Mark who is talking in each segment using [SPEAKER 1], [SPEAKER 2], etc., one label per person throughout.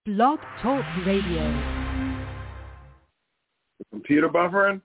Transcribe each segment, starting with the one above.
[SPEAKER 1] Blog Talk Radio.
[SPEAKER 2] Computer buffering?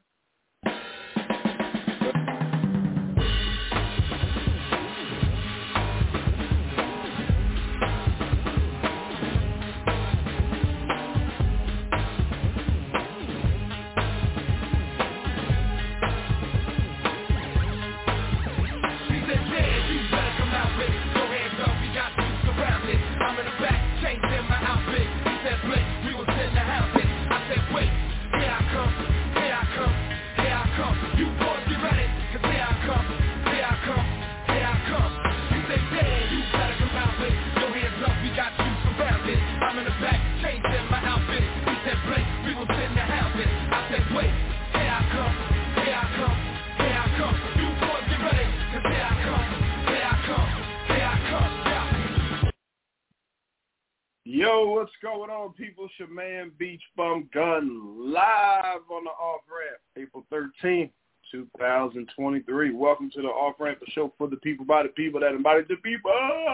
[SPEAKER 2] Yo, what's going on, people? It's your man, Beach Bum Gun, live on the Off-Ramp, April 13th, 2023. Welcome to the Off-Ramp, the show for the people, by the people, that embody the people.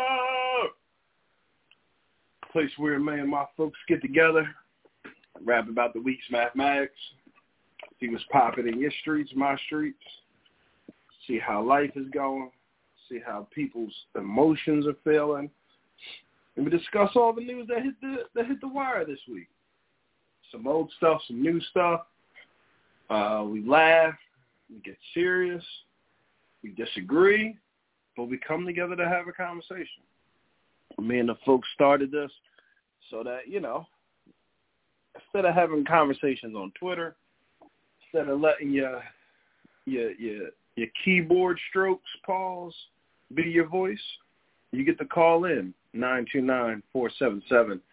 [SPEAKER 2] Place where, man, my folks get together, rap about the week's mathematics, see what's popping in your streets, my streets, see how life is going, see how people's emotions are feeling. And we discuss all the news that hit the wire this week. Some old stuff, some new stuff. We laugh, we get serious, we disagree, but we come together to have a conversation. Me and the folks started this so that, you know, instead of having conversations on Twitter, instead of letting your keyboard strokes pause be your voice, you get to call in 929-477-3975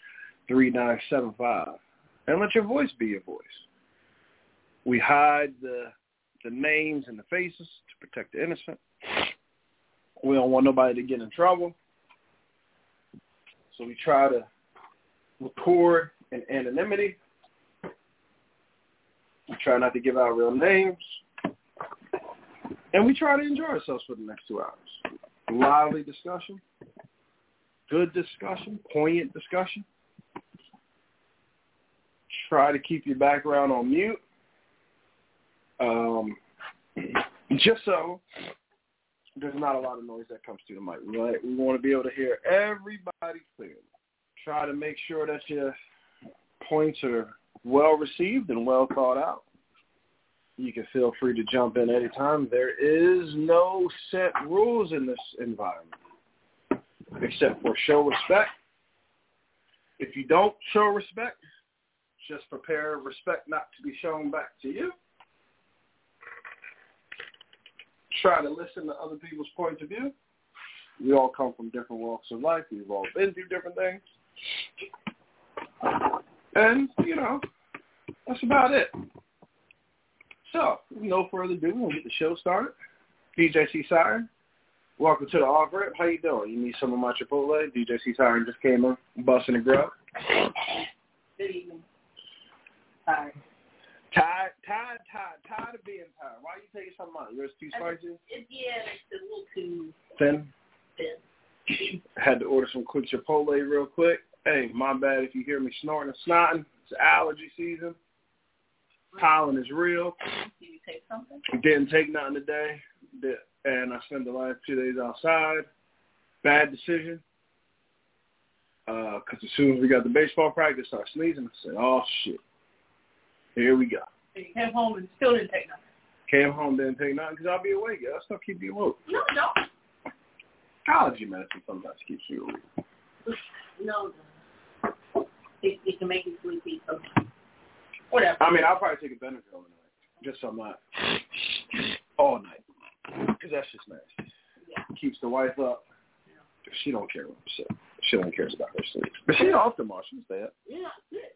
[SPEAKER 2] and let your voice be your voice. We hide the names and the faces to protect the innocent. We don't want nobody to get in trouble. So we try to record in anonymity. We try not to give out real names. And we try to enjoy ourselves for the next 2 hours. Lively discussion, good discussion, poignant discussion. Try to keep your background on mute. Just so there's not a lot of noise that comes through the mic. Right? We want to be able to hear everybody clearly. Try to make sure that your points are well received and well thought out. You can feel free to jump in anytime. There is no set rules in this environment, except for show respect. If you don't show respect, just prepare respect not to be shown back to you. Try to listen to other people's points of view. We all come from different walks of life. We've all been through different things. And, you know, that's about it. So, with no further ado, we'll get the show started. DJ C. Siren, welcome to the Off-Ramp. How you doing? You need some of my Chipotle? DJ C. Siren just came in, busting a grub.
[SPEAKER 3] Good evening. Tired.
[SPEAKER 2] Tired of being tired. Why are you taking something out? Yours too spicy?
[SPEAKER 3] Yeah, it's a little too
[SPEAKER 2] thin. Had to order some quick Chipotle real quick. Hey, my bad if you hear me snorting and snotting. It's allergy season. Pollen is real.
[SPEAKER 3] Did you take something?
[SPEAKER 2] Didn't take nothing today, and I spent the last 2 days outside. Bad decision. Because as soon as we got the baseball practice, I started sneezing. I said, oh, shit. Here we go.
[SPEAKER 3] So you came home and still didn't take nothing?
[SPEAKER 2] Came home, didn't take nothing because I'll be awake. That stuff keep you awake.
[SPEAKER 3] No, no.
[SPEAKER 2] Allergy medicine sometimes keeps you awake.
[SPEAKER 3] No. It can make you sleepy sometimes. Whatever.
[SPEAKER 2] I mean, I'll probably take a Benadryl tonight, just so I'm not all night, because that's just nasty.
[SPEAKER 3] Yeah.
[SPEAKER 2] Keeps the wife up.
[SPEAKER 3] Yeah.
[SPEAKER 2] She don't care what I'm saying. She don't care about her sleep. But she's off tomorrow. She'll stay up.
[SPEAKER 3] Yeah, good.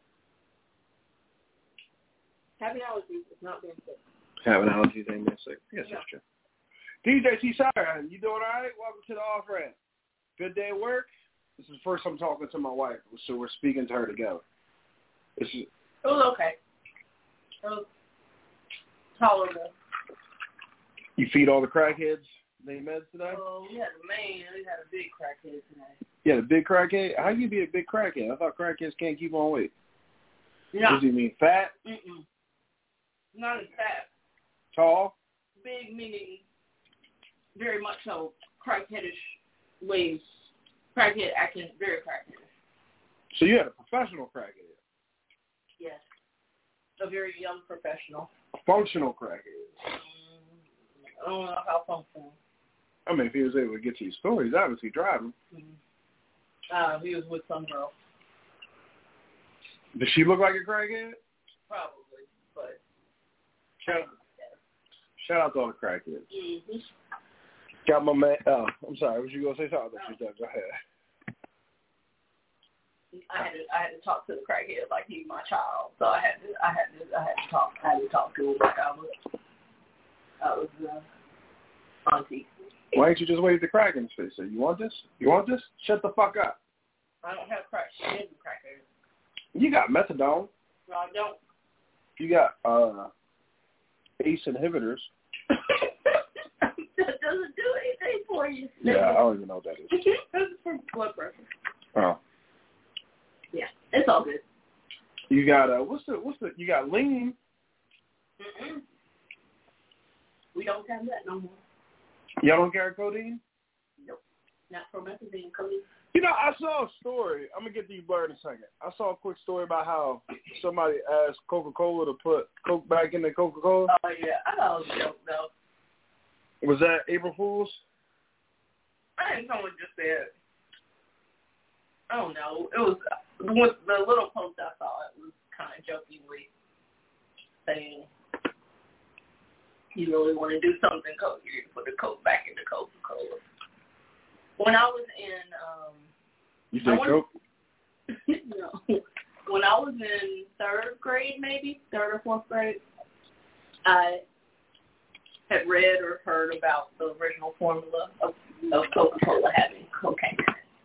[SPEAKER 3] Having allergies is not being sick.
[SPEAKER 2] Having allergies ain't being sick. Yes, that's true. DJ T. Siren, you doing all right? Welcome to the Off-Ramp. Good day at work? This is the first time talking to my wife, so we're speaking to her together.
[SPEAKER 3] It was okay. It was tolerable.
[SPEAKER 2] You feed all the crackheads their meds today?
[SPEAKER 3] Oh, we had a big crackhead today.
[SPEAKER 2] Yeah, the big crackhead. How you be a big crackhead? I thought crackheads can't keep on weight.
[SPEAKER 3] No.
[SPEAKER 2] Does he mean fat?
[SPEAKER 3] Mm-mm. Not as fat.
[SPEAKER 2] Tall?
[SPEAKER 3] Big meaning very much so crackheadish ways. Crackhead acting very crackheadish.
[SPEAKER 2] So you had a professional crackhead?
[SPEAKER 3] Yes. A very young professional.
[SPEAKER 2] A functional crackhead?
[SPEAKER 3] I don't know how functional.
[SPEAKER 2] I mean, if he was able to get to your stories, obviously driving.
[SPEAKER 3] He was with some girl.
[SPEAKER 2] Does she look like a crackhead?
[SPEAKER 3] Probably, but...
[SPEAKER 2] Shout out to all the crackheads.
[SPEAKER 3] Mm-hmm.
[SPEAKER 2] Got my man... Oh, I'm sorry. Was you going to say something? Go ahead.
[SPEAKER 3] I had to talk to the crackhead like he's my child. So I had to talk to him like I was auntie.
[SPEAKER 2] Why didn't you just wave the crack in his face? Say, you want this? You want this? Shut the fuck up.
[SPEAKER 3] I don't have crack. She didn't crackhead.
[SPEAKER 2] You got methadone.
[SPEAKER 3] No, I don't.
[SPEAKER 2] You got ACE inhibitors.
[SPEAKER 3] That doesn't do anything for you.
[SPEAKER 2] Yeah, I don't even know what that is.
[SPEAKER 3] That's for blood pressure.
[SPEAKER 2] Oh.
[SPEAKER 3] Yeah, it's all good.
[SPEAKER 2] You got you got lean.
[SPEAKER 3] Mm-mm. We don't have that no more.
[SPEAKER 2] Y'all don't carry codeine?
[SPEAKER 3] Nope. Not promethazine, codeine.
[SPEAKER 2] You know, I saw a story. I'm going to get to you, Blur, in a second. I saw a quick story about how somebody asked Coca-Cola to put Coke back in the Coca-Cola.
[SPEAKER 3] Oh, yeah. I thought it was a joke, though.
[SPEAKER 2] Was that April Fool's?
[SPEAKER 3] I think someone just said, I don't know. It was, with the little post I saw, it was kind of jokingly saying, you really want to do something, Coke, you need to put the Coke back into Coca-Cola. When I was in...
[SPEAKER 2] you said Coke?
[SPEAKER 3] No. When I was in third grade, maybe, third or fourth grade, I had read or heard about the original formula of Coca-Cola having cocaine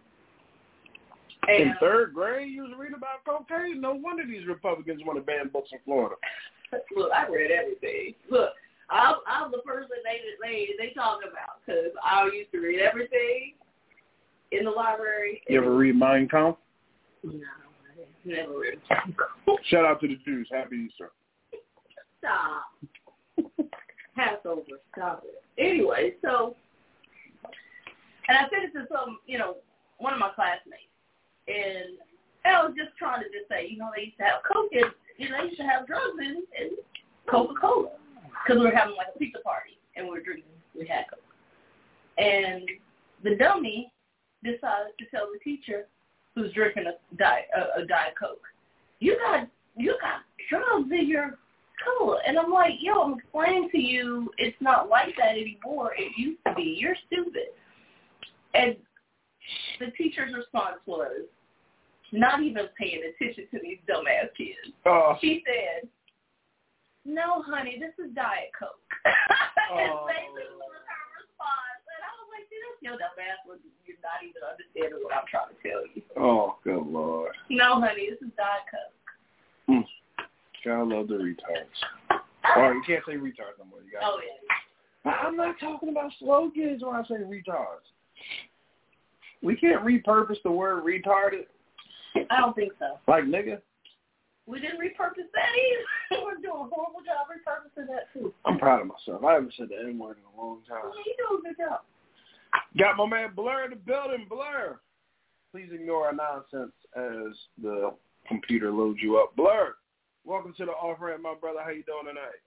[SPEAKER 3] in it.
[SPEAKER 2] In third grade, you was reading about cocaine? No wonder these Republicans want to ban books in Florida.
[SPEAKER 3] Look, I read everything. Look, I'm the person they talk about because I used to read everything in the library.
[SPEAKER 2] You ever read Mein Kampf?
[SPEAKER 3] No, I never read Mein
[SPEAKER 2] Shout out to the Jews. Happy Easter.
[SPEAKER 3] Stop. Passover. Stop it. Anyway, so, and I said it to one of my classmates, and I was just trying to say, they used to have Coke and, they used to have drugs in Coca-Cola. Because we were having like a pizza party and we had Coke. And the dummy decided to tell the teacher who's drinking a Diet Coke, you got drugs in your cola. And I'm like, I'm explaining to you it's not like that anymore. It used to be. You're stupid. And the teacher's response was not even paying attention to these dumbass kids.
[SPEAKER 2] Oh.
[SPEAKER 3] She said, no, honey, this is Diet Coke. And basically was her response. And I was like, that's your dumb ass. You're not even understanding what I'm trying to tell you.
[SPEAKER 2] Oh, good Lord.
[SPEAKER 3] No, honey, this is Diet Coke.
[SPEAKER 2] God love the retards. Or you can't say retards no more.
[SPEAKER 3] Oh, yeah.
[SPEAKER 2] I'm not talking about slow kids when I say retards. We can't repurpose the word retarded.
[SPEAKER 3] I don't think so.
[SPEAKER 2] Like nigga?
[SPEAKER 3] We didn't repurpose that either. We're doing a horrible job repurposing that too.
[SPEAKER 2] I'm proud of myself. I haven't said the N-word in a long time.
[SPEAKER 3] Yeah, you do a good job.
[SPEAKER 2] Got my man Blur in the building. Blur. Please ignore our nonsense as the computer loads you up. Blur, welcome to the off-ramp, my brother. How you doing tonight?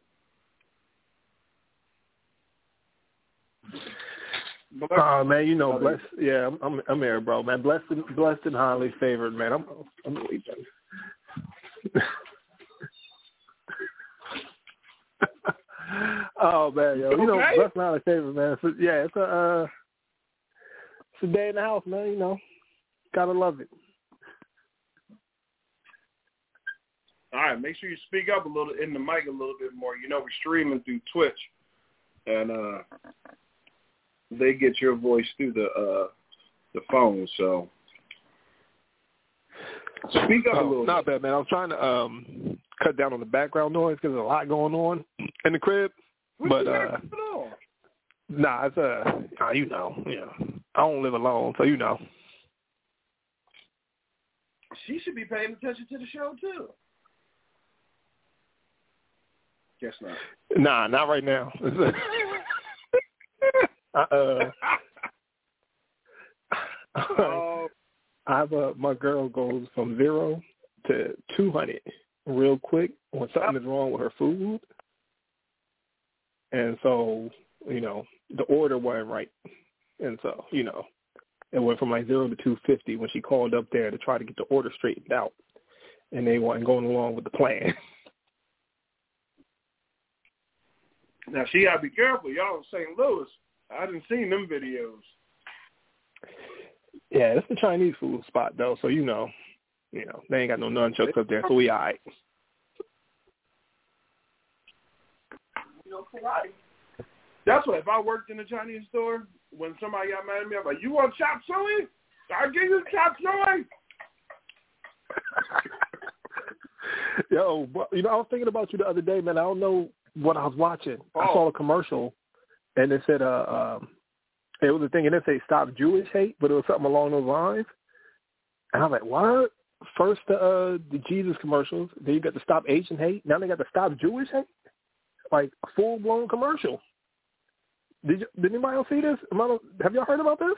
[SPEAKER 4] Oh man, blessed. Yeah, I'm here, bro, man. Blessed and highly favored, man. I'm leaving. Oh man, yo,
[SPEAKER 2] okay?
[SPEAKER 4] Blessed and highly favored, man. So, yeah, it's a day in the house, man. Gotta love it.
[SPEAKER 2] All right, make sure you speak up a little in the mic a little bit more. We're streaming through Twitch, and they get your voice through the phone. So speak up a little.
[SPEAKER 4] Not bad, man. I was trying to cut down on the background noise because there's a lot going on in the crib.
[SPEAKER 2] What's
[SPEAKER 4] But nah, it's I don't live alone, so
[SPEAKER 2] she should be paying attention to the show too. Guess not.
[SPEAKER 4] Nah, not right now. My girl goes from 0 to 200 real quick when something is wrong with her food, and so the order wasn't right, and so it went from like 0 to 250 when she called up there to try to get the order straightened out, and they weren't going along with the plan.
[SPEAKER 2] Now she gotta be careful. Y'all in St. Louis, I didn't see them videos.
[SPEAKER 4] Yeah, it's the Chinese food spot though, so they ain't got no nunchucks up there, so we all right.
[SPEAKER 3] No karate.
[SPEAKER 2] That's what, if I worked in a Chinese store, when somebody got mad at me, I'm like, you want chop suey? I'll give you chop suey.
[SPEAKER 4] Yo, I was thinking about you the other day, man. I don't know what I was watching. I saw a commercial, and it said, it was a thing, and it said stop Jewish hate, but it was something along those lines. And I'm like, what? First the Jesus commercials, then you got to stop Asian hate. Now they got to stop Jewish hate? Like a full-blown commercial. Did anybody else see this? Have y'all heard about this?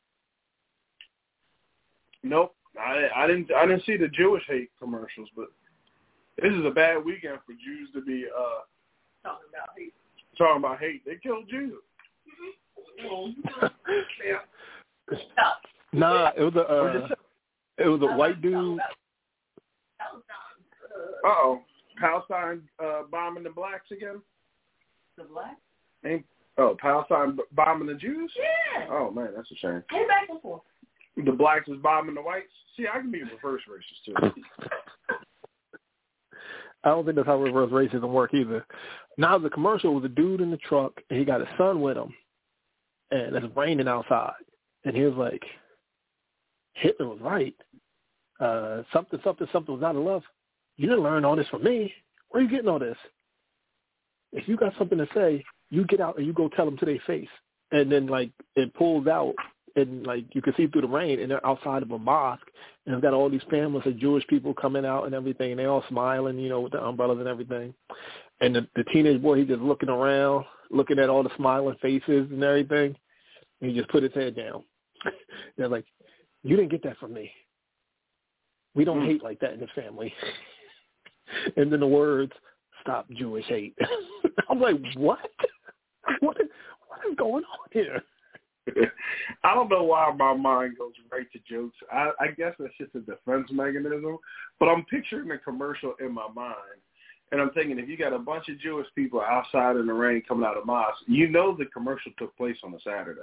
[SPEAKER 2] Nope. I didn't see the Jewish hate commercials, but this is a bad weekend for Jews to be talking about hate. They killed Jesus.
[SPEAKER 4] Nah, it was a white dude.
[SPEAKER 2] Palestine bombing the blacks again.
[SPEAKER 3] The blacks?
[SPEAKER 2] Palestine bombing the Jews?
[SPEAKER 3] Yeah.
[SPEAKER 2] Oh man, that's a shame.
[SPEAKER 3] Hey, back and forth.
[SPEAKER 2] The blacks is bombing the whites. See, I can be reverse racist too.
[SPEAKER 4] I don't think that's how reverse racism work either. Now the commercial was a dude in the truck, and he got his son with him, and it's raining outside, and he was like, Hitler was right. Something was out of love. You didn't learn all this from me. Where are you getting all this? If you got something to say, you get out and you go tell them to their face. And then, like, it pulls out, and, like, you can see through the rain, and they're outside of a mosque, and it's got all these families of Jewish people coming out and everything, and they're all smiling, with the umbrellas and everything. And the teenage boy, he's just looking around, looking at all the smiling faces and everything, and he just put his head down. They're like, you didn't get that from me. We don't hate like that in this family. And then the words, stop Jewish hate. I'm like, what? What is going on here?
[SPEAKER 2] I don't know why my mind goes right to jokes. I guess that's just a defense mechanism. But I'm picturing the commercial in my mind. And I'm thinking, if you got a bunch of Jewish people outside in the rain coming out of mosque, the commercial took place on a Saturday.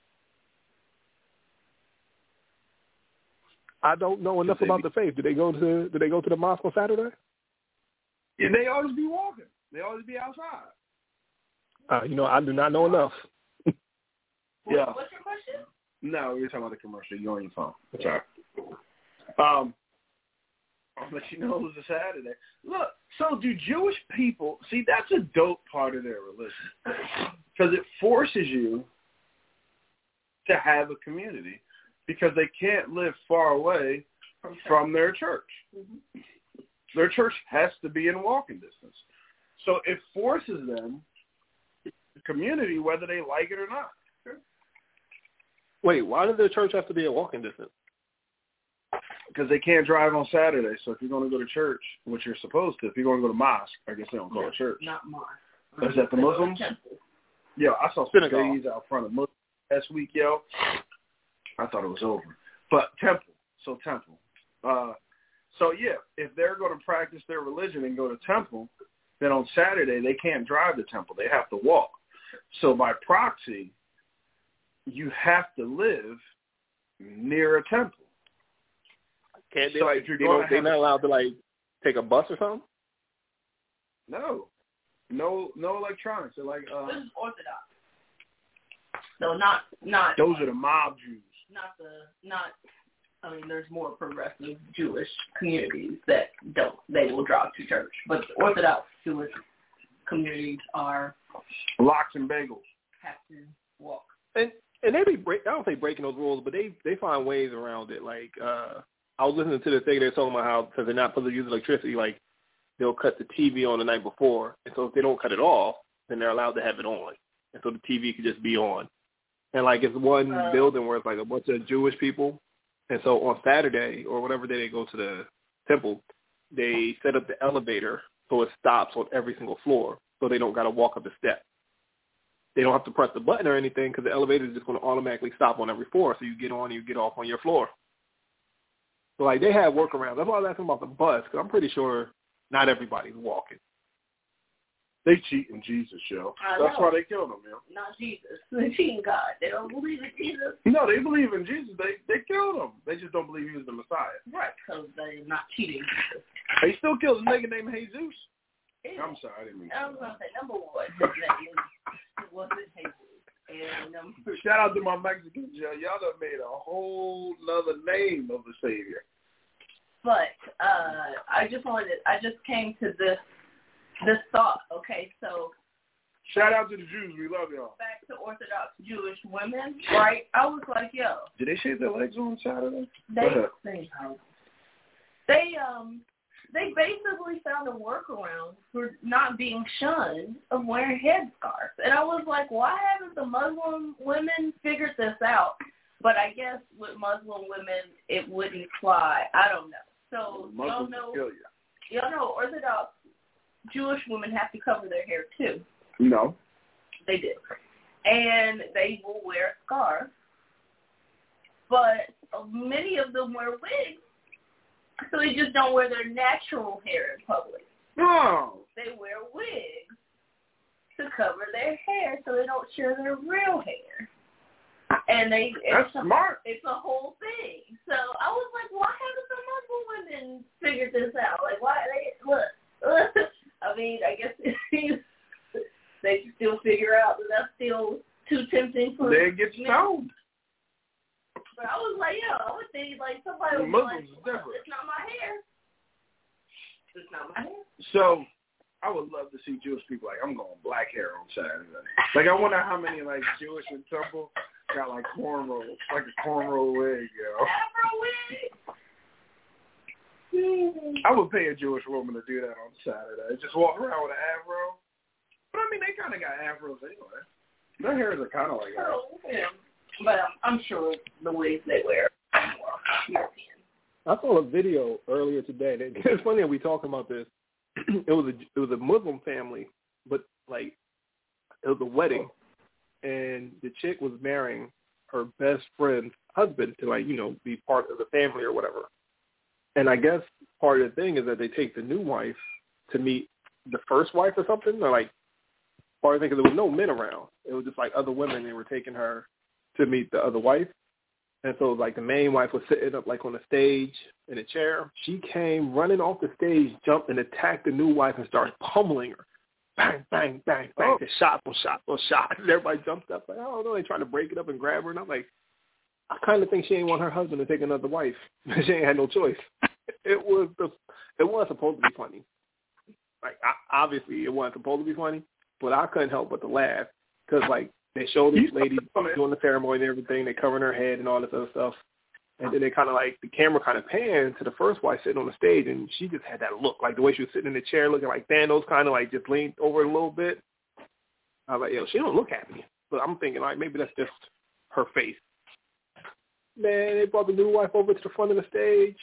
[SPEAKER 4] I don't know enough about the faith. Did they go to the mosque on Saturday?
[SPEAKER 2] Yeah, they always be walking. They always be outside.
[SPEAKER 4] I do not know enough.
[SPEAKER 2] Yeah.
[SPEAKER 3] What's your question?
[SPEAKER 2] No, we're talking about the commercial. You're on your phone. That's all right. I'll let you know it was a Saturday. Look, so do Jewish people, see, that's a dope part of their religion. Because it forces you to have a community because they can't live far away from their church. Mm-hmm. Their church has to be in walking distance. So it forces them the community whether they like it or not.
[SPEAKER 4] Wait, why does their church have to be in walking distance?
[SPEAKER 2] Because they can't drive on Saturday. So if you're going to go to church, which you're supposed to, if you're going to go to mosque, I guess they don't call it church.
[SPEAKER 3] Not mosque.
[SPEAKER 2] Is that the Muslims? Yo, I saw some days out front of Muslims last week, yo. I thought it was over. But temple. So, yeah, if they're going to practice their religion and go to temple, then on Saturday they can't drive to temple. They have to walk. So by proxy, you have to live near a temple.
[SPEAKER 4] Can't they, if you're going they're not allowed to, like, take a bus or something?
[SPEAKER 2] No electronics. They're like
[SPEAKER 3] this is Orthodox. So not
[SPEAKER 2] those are the mob Jews.
[SPEAKER 3] There's more progressive Jewish communities that they will drive to church. But the Orthodox Jewish communities are
[SPEAKER 2] lox and bagels.
[SPEAKER 3] Have to walk.
[SPEAKER 4] And they I don't say breaking those rules, but they find ways around it. Like I was listening to the thing they're talking about how, because they're not supposed to use electricity, like, they'll cut the TV on the night before. And so if they don't cut it off, then they're allowed to have it on. And so the TV could just be on. And, like, it's one building where it's, like, a bunch of Jewish people. And so on Saturday or whatever day they go to the temple, they set up the elevator so it stops on every single floor so they don't got to walk up the steps. They don't have to press the button or anything because the elevator is just going to automatically stop on every floor. So you get on and you get off on your floor. So, like, they have workarounds. That's why I was asking about the bus, because I'm pretty sure not everybody's walking.
[SPEAKER 2] They cheat in Jesus, yo. That's why they killed him, yo.
[SPEAKER 3] Not Jesus. They cheat in God. They don't believe in Jesus.
[SPEAKER 2] No, they believe in Jesus. They killed him. They just don't believe he was the Messiah.
[SPEAKER 3] Right, because they're not cheating Jesus.
[SPEAKER 2] They still killed a nigga named Jesus.
[SPEAKER 3] Yeah.
[SPEAKER 2] I'm sorry, I didn't mean
[SPEAKER 3] I was going to say, number one, his name wasn't Jesus. And
[SPEAKER 2] shout out to my Mexicans, yo. Y'all done made a whole nother name of the Savior.
[SPEAKER 3] But I just came to this thought. Okay, so
[SPEAKER 2] shout out to the Jews. We love y'all.
[SPEAKER 3] Back to Orthodox Jewish women, right? I was like, yo.
[SPEAKER 2] Did they shave their legs on Saturday?
[SPEAKER 3] They basically found a workaround for not being shunned of wearing headscarves. And I was like, why haven't the Muslim women figured this out? But I guess with Muslim women, it wouldn't fly. I don't know. So y'all know Orthodox Jewish women have to cover their hair too.
[SPEAKER 2] No.
[SPEAKER 3] They do. And they will wear scarves. But many of them wear wigs. So they just don't wear their natural hair in public.
[SPEAKER 2] No.
[SPEAKER 3] They wear wigs to cover their hair so they don't show their real hair. And
[SPEAKER 2] that's smart.
[SPEAKER 3] It's a whole thing. So I was like, why haven't the Muslim women figured this out? Like, why look. I mean, I guess they can still figure out that that's still too tempting for
[SPEAKER 2] they get stoned.
[SPEAKER 3] But I was like, yo, I would think like somebody would be like, it's not my hair. It's not my hair.
[SPEAKER 2] So I would love to see Jewish people like, I'm going black hair on Saturday. Like, I wonder how many like Jewish in Temple got like cornrows, like a cornrow wig, yo.
[SPEAKER 3] Afro wig.
[SPEAKER 2] I would pay a Jewish woman to do that on Saturday. Just walk around with an afro. But I mean, they kind of got afros anyway. Their hairs are kind of like that.
[SPEAKER 3] Yeah. But I'm sure the wigs they wear are more European.
[SPEAKER 4] I saw a video earlier today. It's funny that we talking about this. It was a Muslim family, but like it was a wedding, and the chick was marrying her best friend's husband to like be part of the family or whatever. And I guess part of the thing is that they take the new wife to meet the first wife or something, or like part of the thing because there was no men around. It was just like other women. They were taking her to meet the other wife. And so like the main wife was sitting up like on the stage in a chair. She came running off the stage, jumped and attacked the new wife and started pummeling her. Bang, bang, bang, bang. Oh. Shot on shot on shot. And everybody jumped up like, I don't know, they trying to break it up and grab her. And I'm like, I kind of think she ain't want her husband to take another wife. She ain't had no choice. It wasn't supposed to be funny. Like, obviously, it wasn't supposed to be funny, but I couldn't help but to laugh because, like, they showed this lady doing the ceremony and everything. They covering her head and all this other stuff. And then they kind of like, the camera kind of panned to the first wife sitting on the stage, and she just had that look, like the way she was sitting in the chair looking like Thanos, kind of like just leaned over a little bit. I was like, yo, she don't look happy. But I'm thinking, like, maybe that's just her face. Man, they brought the new wife over to the front of the stage.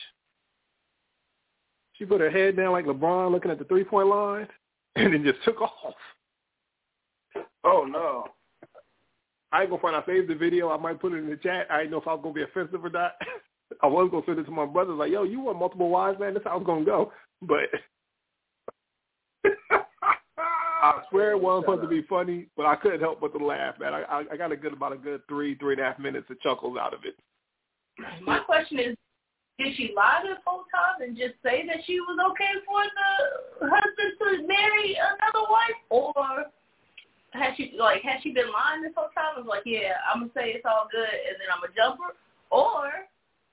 [SPEAKER 4] She put her head down like LeBron looking at the three-point line and then just took off.
[SPEAKER 2] Oh, no.
[SPEAKER 4] I ain't going to find I saved the video. I might put it in the chat. I didn't know if I was going to be offensive or not. I was going to send it to my brothers like, yo, you want multiple wives, man? That's how it's going to go. But I swear it wasn't supposed to be funny, but I couldn't help but to laugh, man. I got about a good 3.5 minutes of chuckles out of it.
[SPEAKER 3] My question is, did she lie this whole time and just say that she was okay for the husband to marry another wife? Or has she been lying this whole time and was like, yeah, I'm going to say it's all good and then I'm a jumper? Or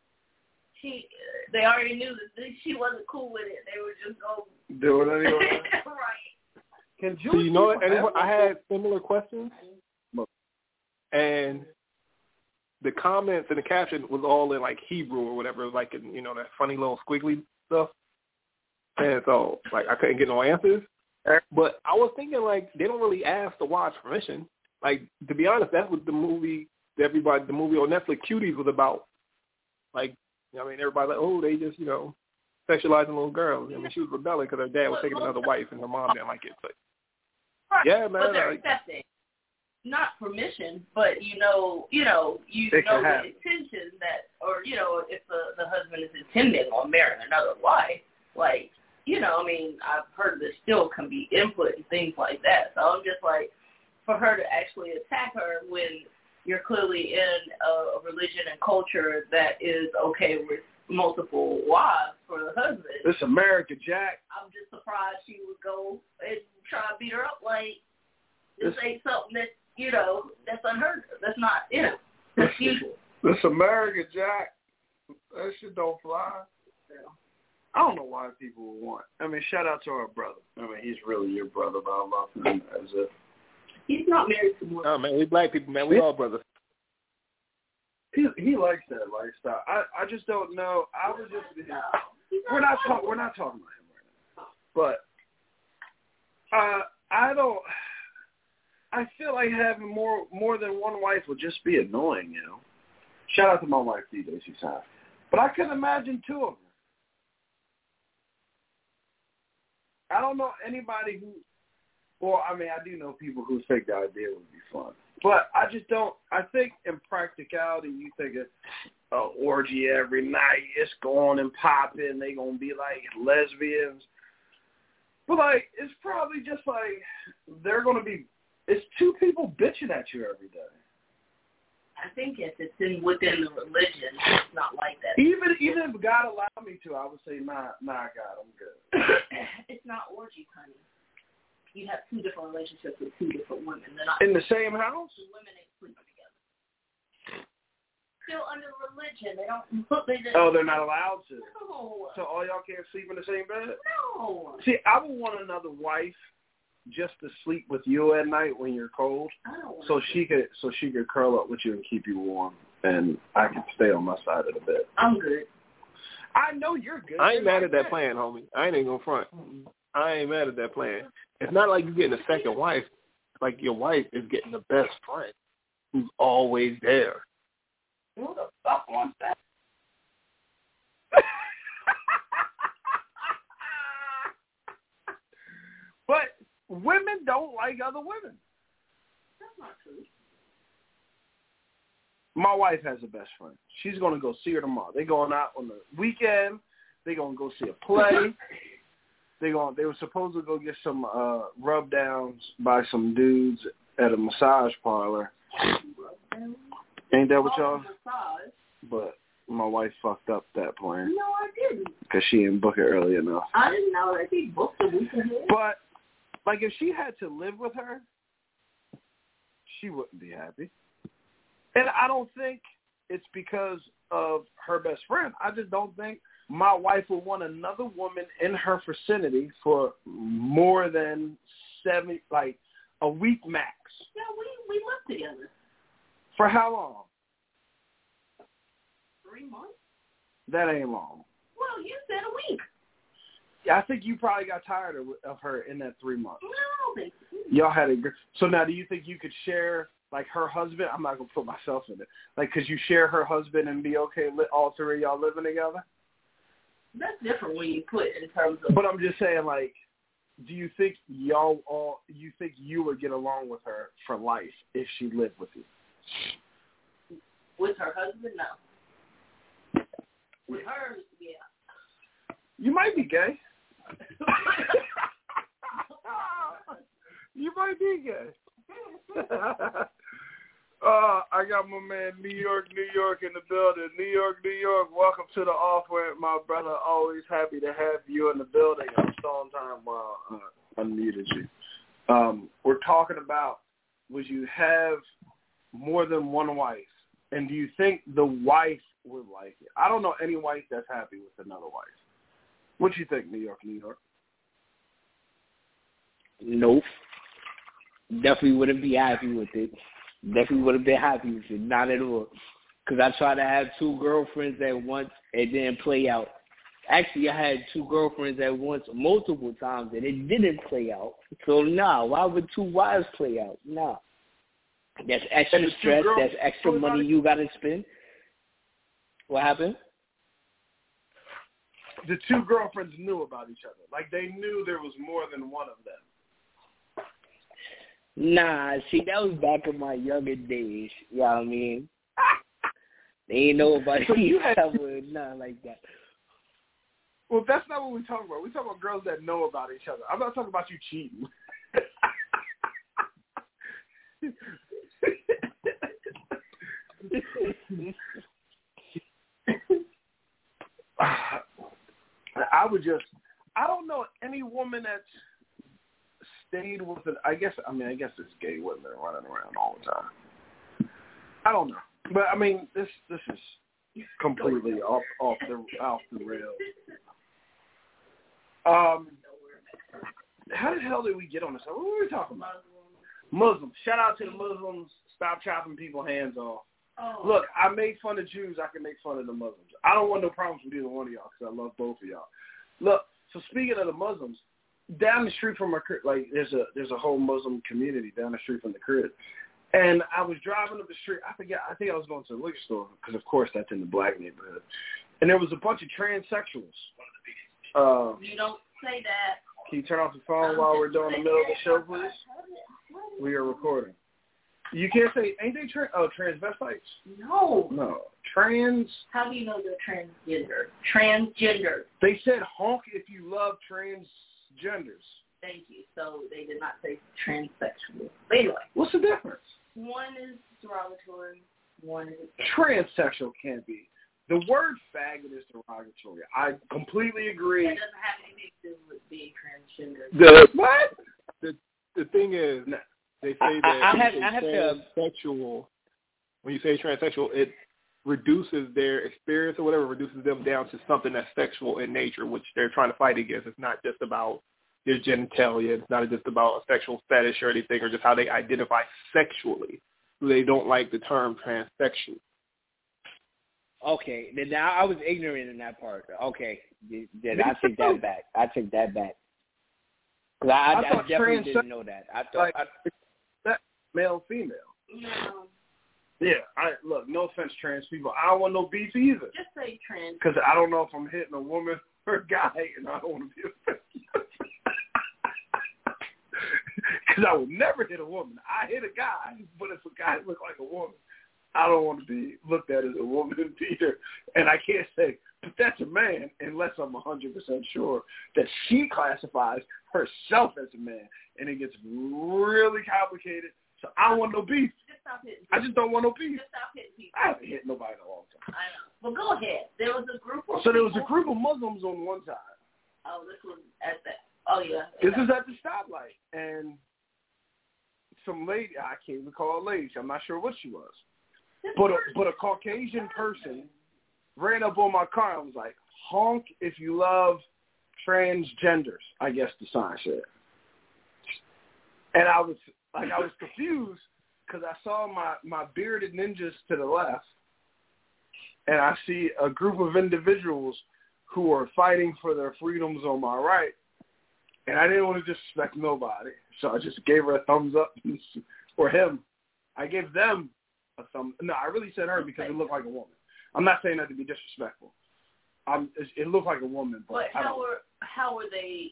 [SPEAKER 3] they already knew that she wasn't cool with it. They were just going to
[SPEAKER 2] do it anyway.
[SPEAKER 3] Right.
[SPEAKER 4] So you know what? I had similar questions. And the comments and the caption was all in like Hebrew or whatever, like in, you know, that funny little squiggly stuff. And so like I couldn't get no answers. But I was thinking like they don't really ask the wives permission. Like to be honest, that's what the movie on Netflix Cuties was about. Like, I mean, everybody like, oh, they just, you know, sexualizing little girls. I mean, she was rebelling because her dad was taking another wife and her mom didn't like it. But yeah, man.
[SPEAKER 3] But they're accepting. Not permission, but you know the intention that, or you know, if the husband is intending on marrying another wife, like, you know, I mean, I've heard there still can be input and things like that. So I'm just like, for her to actually attack her when you're clearly in a religion and culture that is okay with multiple wives for the husband.
[SPEAKER 2] This America, Jack.
[SPEAKER 3] I'm just surprised she would go and try to beat her up. Like, this ain't something that, you know, that's unheard of. That's not, you know, that's usual.
[SPEAKER 2] This America, Jack. That shit don't fly. Yeah. I don't know why people would want. I mean, shout out to our brother. I mean, he's really your brother, but I love him as if.
[SPEAKER 3] He's not married to one.
[SPEAKER 4] Oh, man, we black people, man. We all brothers.
[SPEAKER 2] He likes that lifestyle. I just don't know. I would just be. We're not talking about him right now. But I don't. I feel like having more than one wife would just be annoying, you know. Shout out to my wife, DJ. She's hot. But I can imagine two of them. I don't know anybody who. Well, I mean, I do know people who think the idea would be fun. But I just don't. I think in practicality, you think an orgy every night, it's going and popping. They going to be like lesbians. But, like, it's probably just like they're going to be, it's two people bitching at you every day.
[SPEAKER 3] I think if it's within the religion, it's not like that.
[SPEAKER 2] Even if God allowed me to, I would say, nah, God, I'm good.
[SPEAKER 3] It's not orgy, honey. You have two different relationships with two different women. They're not
[SPEAKER 2] in the same house?
[SPEAKER 3] The women ain't sleeping together. Still under religion. They don't.
[SPEAKER 2] They're not allowed to?
[SPEAKER 3] No.
[SPEAKER 2] So all y'all can't sleep in the same bed?
[SPEAKER 3] No.
[SPEAKER 2] See, I would want another wife just to sleep with you at night when you're cold. So she could curl up with you and keep you warm, and I could stay on my side of the bed.
[SPEAKER 3] I'm good.
[SPEAKER 2] I know you're good.
[SPEAKER 4] I ain't mad at that plan, homie. I ain't even gonna front. I ain't mad at that plan. It's not like you're getting a second wife. Like your wife is getting the best friend who's always there.
[SPEAKER 3] Who the fuck wants that?
[SPEAKER 2] But women don't like other women.
[SPEAKER 3] That's not true.
[SPEAKER 2] My wife has a best friend. She's going to go see her tomorrow. They're going out on the weekend. They're going to go see a play. They were supposed to go get some rub downs by some dudes at a massage parlor. Ain't that what y'all? But my wife fucked up that plan.
[SPEAKER 3] No, I didn't.
[SPEAKER 2] Because she didn't book it early enough.
[SPEAKER 3] I didn't know that he booked a week ahead.
[SPEAKER 2] But, like, if she had to live with her, she wouldn't be happy. And I don't think it's because of her best friend. I just don't think my wife would want another woman in her vicinity for more than a week max.
[SPEAKER 3] Yeah, we lived together.
[SPEAKER 2] For how long?
[SPEAKER 3] 3 months.
[SPEAKER 2] That ain't long.
[SPEAKER 3] Well, you said a week.
[SPEAKER 2] Yeah, I think you probably got tired of her in that 3 months.
[SPEAKER 3] No, I don't think so.
[SPEAKER 2] Y'all had so now do you think you could share, like, her husband? I'm not going to put myself in it. Like, could you share her husband and be okay all three of y'all living together?
[SPEAKER 3] That's different when you put in terms of.
[SPEAKER 2] But I'm just saying, like, do you think you would get along with her for life if she lived with you?
[SPEAKER 3] With her husband, no. With her, yeah.
[SPEAKER 2] You might be gay. You might be gay. I got my man New York in the building. New York, welcome to the off-ramp, my brother. Always happy to have you in the building. I'm still on time while I unmuted you. We're talking about, would you have more than one wife? And do you think the wife would like it? I don't know any wife that's happy with another wife. What do you think, New York?
[SPEAKER 5] Nope. Definitely wouldn't be happy with it. Definitely wouldn't be happy with it. Not at all. Because I tried to have 2 girlfriends at once. It didn't play out. Actually, I had 2 girlfriends at once multiple times, and it didn't play out. So, nah, why would 2 wives play out? Nah. That's extra stress. That's extra money you got to spend. What happened?
[SPEAKER 2] The 2 girlfriends knew about each other. Like, they knew there was more than one of them.
[SPEAKER 5] Nah, see, that was back in my younger days. You know what I mean? They ain't know about each other, nothing like that.
[SPEAKER 2] Well, that's not what we're talking about. We're talking about girls that know about each other. I'm not talking about you cheating. I don't know any woman that's stayed with it. I guess it's gay women that are running around all the time. I don't know. But, I mean, this is completely off the rails. How the hell did we get on this? What were we talking about? Muslims. Shout out to the Muslims. Stop chopping people's hands off. Oh. Look, I made fun of Jews. I can make fun of the Muslims. I don't want no problems with either one of y'all because I love both of y'all. Look, so speaking of the Muslims, down the street from our crib, like there's a whole Muslim community down the street from the crib. And I was driving up the street. I think I was going to the liquor store because, of course, that's in the black neighborhood. And there was a bunch of transsexuals.
[SPEAKER 3] You don't say that.
[SPEAKER 2] Can you turn off the phone while we're doing the middle of the show, please? We are recording. You can't say, ain't they transvestites?
[SPEAKER 3] No.
[SPEAKER 2] No.
[SPEAKER 3] How do you know they're transgender? Transgender.
[SPEAKER 2] They said honk if you love transgenders.
[SPEAKER 3] Thank you. So they did not say transsexual. But anyway.
[SPEAKER 2] What's the difference?
[SPEAKER 3] One is derogatory. One is...
[SPEAKER 2] Transsexual can't be. The word faggot is derogatory. I completely agree.
[SPEAKER 3] It doesn't have anything to do with being transgender.
[SPEAKER 2] What?
[SPEAKER 4] The thing is, they say that transsexual, when you say transsexual, it reduces their experience or whatever, reduces them down to something that's sexual in nature, which they're trying to fight against. It's not just about their genitalia. It's not just about a sexual fetish or anything, or just how they identify sexually. They don't like the term transsexual.
[SPEAKER 5] Okay, then now I was ignorant in that part. Okay, then I take that back. Cause I definitely didn't know that. I thought
[SPEAKER 2] that male, female.
[SPEAKER 3] No.
[SPEAKER 2] Yeah, look, no offense, trans people. I don't want no beef either.
[SPEAKER 3] Just say trans.
[SPEAKER 2] Because I don't know if I'm hitting a woman or a guy, and I don't want to be offended. Because I would never hit a woman. I hit a guy, but if a guy looks like a woman, I don't want to be looked at as a woman either. And I can't say, but that's a man, unless I'm 100% sure that she classifies herself as a man. And it gets really complicated. So I don't want no beef.
[SPEAKER 3] Just stop hitting people.
[SPEAKER 2] I just don't want no beef.
[SPEAKER 3] Just stop hitting people.
[SPEAKER 2] I haven't hit nobody in a long time.
[SPEAKER 3] I know. Well, go ahead. There was a group of
[SPEAKER 2] there was a group of Muslims on one side.
[SPEAKER 3] Oh, this was at the... Oh, yeah.
[SPEAKER 2] This is at the stoplight. And some lady, I can't even call her a lady. I'm not sure what she was. But a Caucasian person ran up on my car and was like, honk if you love transgenders, I guess the sign said. And I was confused because I saw my bearded ninjas to the left, and I see a group of individuals who are fighting for their freedoms on my right, and I didn't want to disrespect nobody, so I just gave her a thumbs up, or him. I gave them a thumb. No, I really said her because it looked like a woman. I'm not saying that to be disrespectful. It looked like a woman, but
[SPEAKER 3] how were they?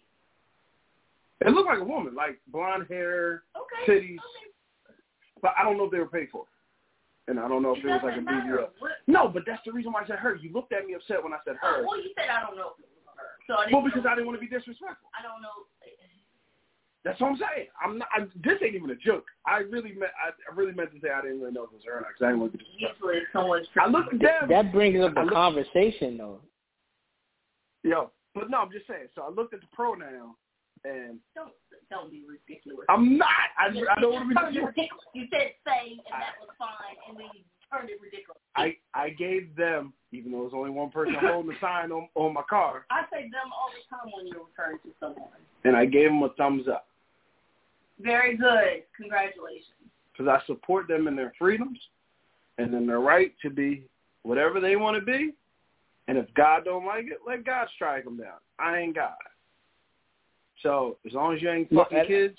[SPEAKER 2] It looked like a woman, like blonde hair, titties. Okay. But I don't know if they were paid for it. And I don't know if it was like a BBL. No, but that's the reason why I said her. You looked at me upset when I said her.
[SPEAKER 3] Well, you said I don't know if it was her. So I
[SPEAKER 2] because I didn't want to be disrespectful.
[SPEAKER 3] I don't know.
[SPEAKER 2] That's what I'm saying. This ain't even a joke. I really meant to say I didn't really know if it was her or not because I didn't want to be disrespectful.
[SPEAKER 3] Usually someone's...
[SPEAKER 2] I looked at them.
[SPEAKER 5] That brings up a conversation, though.
[SPEAKER 2] Yo, but no, I'm just saying. So I looked at the pronoun. And
[SPEAKER 3] don't be ridiculous.
[SPEAKER 2] I'm not. I don't want to be ridiculous.
[SPEAKER 3] You said say, and that was fine, and then you turned it ridiculous.
[SPEAKER 2] I gave them, even though there's only one person holding the sign on my car.
[SPEAKER 3] I say them all the time when you're referring to someone.
[SPEAKER 2] And I gave them a thumbs up.
[SPEAKER 3] Very good. Congratulations.
[SPEAKER 2] Because I support them in their freedoms, and in their right to be whatever they want to be. And if God don't like it, let God strike them down. I ain't God. So as long as you ain't fucking kids.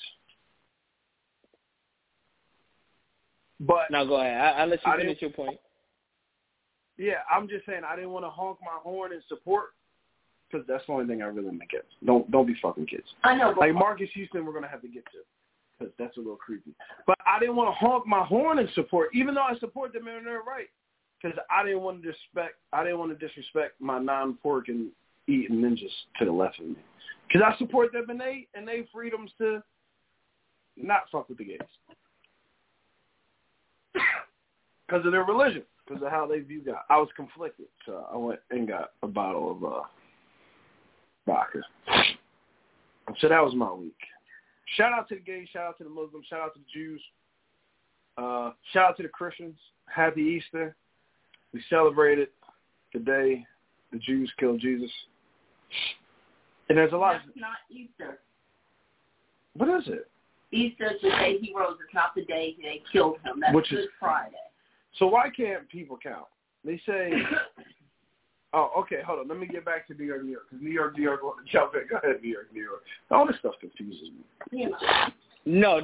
[SPEAKER 2] But
[SPEAKER 5] now go ahead. I'll let you finish your point.
[SPEAKER 2] Yeah, I'm just saying I didn't want to honk my horn in support because that's the only thing I really make it. Don't be fucking kids.
[SPEAKER 3] I know.
[SPEAKER 2] Like Marcus Houston, we're going to have to get to because that's a little creepy. But I didn't want to honk my horn in support, even though I support them in their right. Because I didn't want to disrespect my non-pork and eating ninjas to the left of me. Because I support them and they freedoms to not fuck with the gays. Because of their religion, because of how they view God. I was conflicted, so I went and got a bottle of vodka. So that was my week. Shout out to the gays, shout out to the Muslims, shout out to the Jews, shout out to the Christians. Happy Easter. We celebrated the day the Jews killed Jesus. And there's a lot.
[SPEAKER 3] That's not Easter.
[SPEAKER 2] What is it?
[SPEAKER 3] Easter is the day he rose. It's not the day they killed him. That's Good Friday.
[SPEAKER 2] So why can't people count? They say, oh, okay, hold on. Let me get back to New York. Because New York, want to jump in. Go ahead, New York. All this stuff confuses me.
[SPEAKER 3] Yeah.
[SPEAKER 5] No.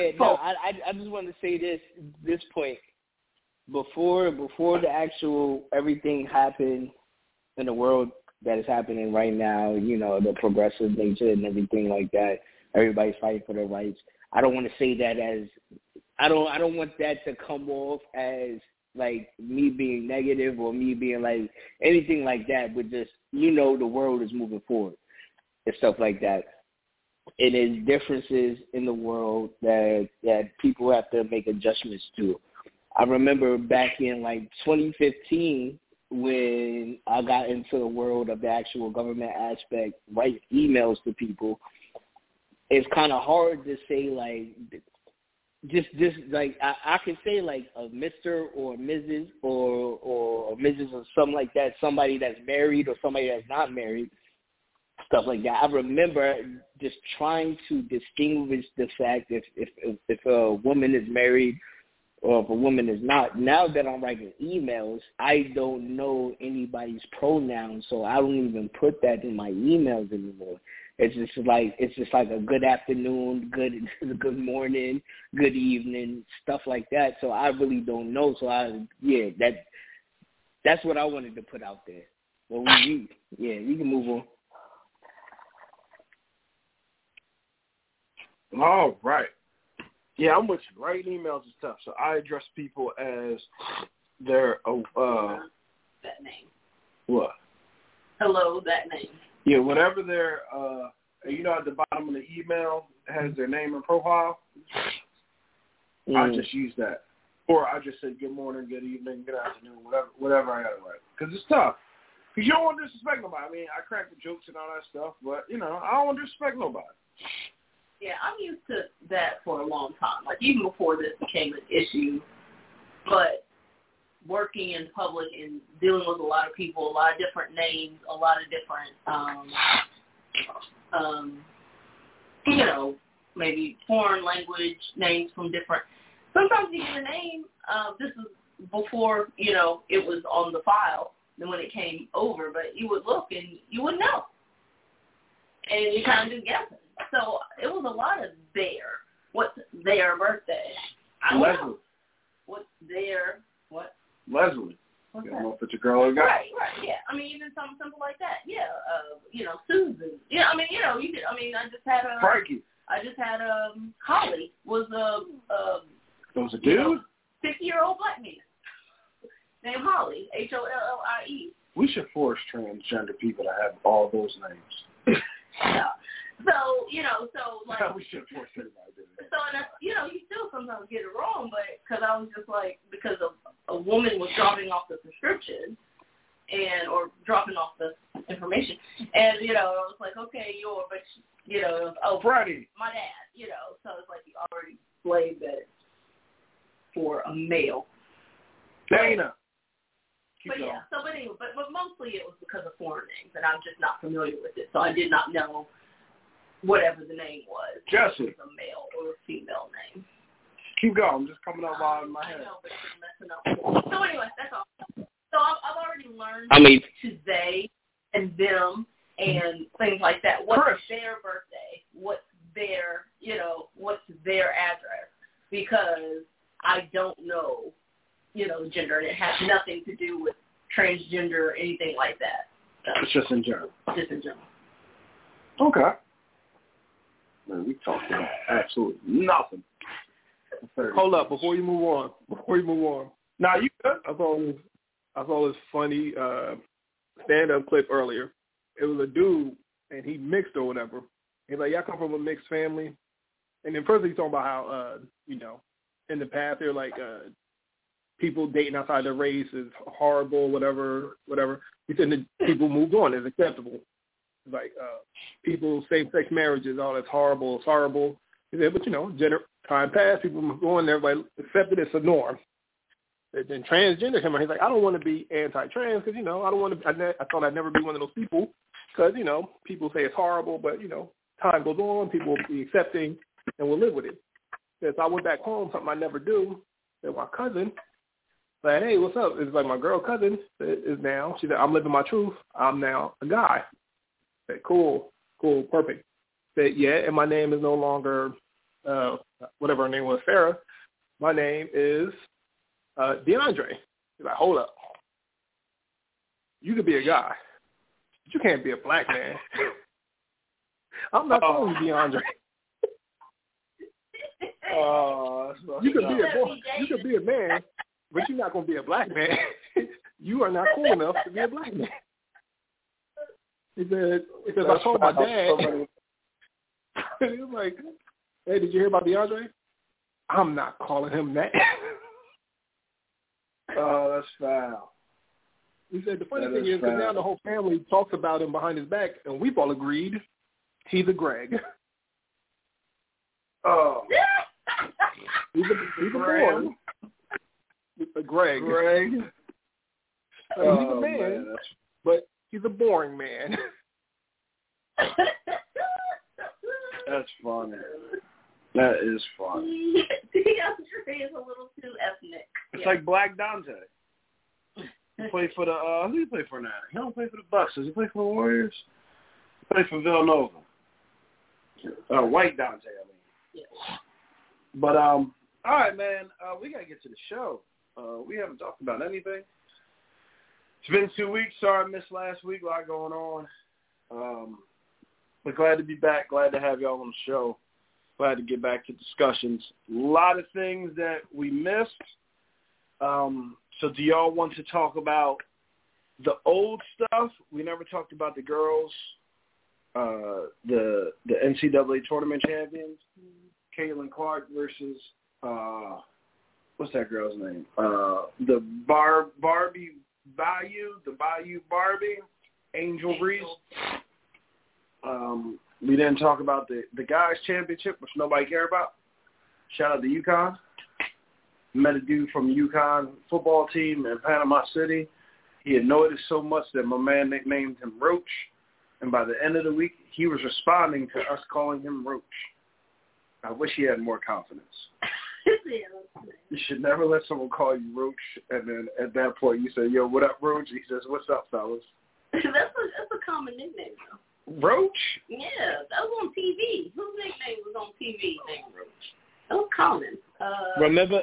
[SPEAKER 5] I just want to say this point. Before the actual everything happened in the world that is happening right now, the progressive nature and everything like that, everybody's fighting for their rights. I don't want to say that as I don't want that to come off as like me being negative or me being like anything like that, but just the world is moving forward and stuff like that. It is differences in the world that people have to make adjustments to. I remember back in like 2015 when I got into the world of the actual government aspect, write emails to people. It's kind of hard to say like just like I could say like a Mr. or Mrs. or Mrs. or something like that, somebody that's married or somebody that's not married, stuff like that. I remember just trying to distinguish the fact if a woman is married or if a woman is not. Now that I'm writing emails, I don't know anybody's pronouns, so I don't even put that in my emails anymore. It's just like a good afternoon, good morning, good evening, stuff like that. So I really don't know. So that's what I wanted to put out there. Well, we can move on.
[SPEAKER 2] All right. Yeah, I'm with you. Writing emails is tough. So I address people as their
[SPEAKER 3] that name.
[SPEAKER 2] What?
[SPEAKER 3] Hello, that name.
[SPEAKER 2] Yeah, whatever their at the bottom of the email has their name and profile. I just use that, or I just say good morning, good evening, good afternoon, whatever I gotta write. Because it's tough. Because you don't want to disrespect nobody. I mean, I crack the jokes and all that stuff, but I don't want to disrespect nobody.
[SPEAKER 3] Yeah, I'm used to that for a long time, like even before this became an issue. But working in public and dealing with a lot of people, a lot of different names, a lot of different, maybe foreign language names from different. Sometimes you get a name. This is before it was on the file. Then when it came over, but you would look and you wouldn't know, and you kind of just guessing. So it was a lot of what's their birthday? I don't know. What's their, what?
[SPEAKER 2] Leslie.
[SPEAKER 3] What's
[SPEAKER 2] you
[SPEAKER 3] that?
[SPEAKER 2] don't know if it's a girl or a guy.
[SPEAKER 3] Right, yeah. I mean, even something simple like that. Yeah, Susan. Yeah, I mean, you could, I just had a...
[SPEAKER 2] Frankie.
[SPEAKER 3] I just had Holly was
[SPEAKER 2] It was a dude?
[SPEAKER 3] 50-year-old black man named Holly, Hollie.
[SPEAKER 2] We should force transgender people to have all those names.
[SPEAKER 3] Yeah. So, like...
[SPEAKER 2] Yeah, we should force everybody to do that.
[SPEAKER 3] So, and you still sometimes get it wrong, but because I was just like, because a woman was dropping off the prescription or dropping off the information, and, I was like, okay, it was,
[SPEAKER 2] Freddie.
[SPEAKER 3] My dad, so it's like you already slaved it for a male.
[SPEAKER 2] Dana.
[SPEAKER 3] But mostly it was because of foreign names, and I'm just not familiar with it, so I did not know whatever the name was.
[SPEAKER 2] Jesse.
[SPEAKER 3] It was a male or a female name.
[SPEAKER 2] Keep going. I'm just coming up out of my head.
[SPEAKER 3] I know, but it's messing up. So anyway, that's all. So I've already learned to they and them and things like that. What's their birthday? What's their, what's their address? Because I don't know, gender, and it has nothing to do with transgender or anything like that. So,
[SPEAKER 2] it's just in general.
[SPEAKER 3] Just in general.
[SPEAKER 2] Okay. Man, we talked about absolutely nothing.
[SPEAKER 4] Hold up, before you move on.
[SPEAKER 2] Nah, you good?
[SPEAKER 4] I saw this funny stand-up clip earlier. It was a dude, and he mixed or whatever. He's like, y'all come from a mixed family. And then first he's talking about how, in the past they're like people dating outside their race is horrible, whatever. He said that people moved on. It's acceptable. It's like people, same-sex marriages, all that's horrible, it's horrible. He said, but, time passed, people moved on, everybody accepted it's a norm. And then transgender him, he's like, I don't want to be anti-trans because, I don't want to, I thought I'd never be one of those people because, people say it's horrible, but, time goes on, people will be accepting and will live with it. So I went back home, something I never do, and my cousin said, hey, what's up? It's like my girl cousin is now, she said, I'm living my truth. I'm now a guy. I said, cool, perfect. Said, yeah, and my name is no longer, whatever her name was, Farrah. My name is DeAndre. He's like, hold up. You could be a guy, but you can't be a black man. I'm not calling you DeAndre. You could be a man, but you're not going to be a black man. You are not cool enough to be a black man. He said I told my dad. He was like, hey, did you hear about DeAndre? I'm not calling him that.
[SPEAKER 2] Oh, that's foul.
[SPEAKER 4] He said the funny thing is because now the whole family talks about him behind his back, and we've all agreed he's a Greg.
[SPEAKER 2] Oh.
[SPEAKER 4] He's a boy. A Greg.
[SPEAKER 2] He's
[SPEAKER 4] a man, but he's a boring man.
[SPEAKER 2] That's funny. That is funny.
[SPEAKER 3] DeAndre is a little too ethnic.
[SPEAKER 2] It's like Black Dante. He played for the who do you play for now? He don't play for the Bucks. Does he play for the Warriors? He played for Villanova. White Dante, I mean.
[SPEAKER 3] Yeah.
[SPEAKER 2] But all right, man. We gotta get to the show. We haven't talked about anything. It's been 2 weeks. Sorry I missed last week. A lot going on. But glad to be back. Glad to have y'all on the show. Glad to get back to discussions. A lot of things that we missed. So do y'all want to talk about the old stuff? We never talked about the girls, the NCAA tournament champions, Caitlin Clark versus what's that girl's name? The Bayou Barbie, Angel Reese. We didn't talk about the guys' championship, which nobody cared about. Shout out to UConn. Met a dude from UConn football team in Panama City. He annoyed us so much that my man nicknamed him Roach. And by the end of the week, he was responding to us calling him Roach. I wish he had more confidence. You should never let someone call you Roach, and then at that point you say, yo, what up, Roach? He says, what's up, fellas?
[SPEAKER 3] That's a common nickname, though.
[SPEAKER 2] Roach?
[SPEAKER 3] Yeah, that was on TV. Whose nickname was on TV named Roach? That was common.
[SPEAKER 5] Remember,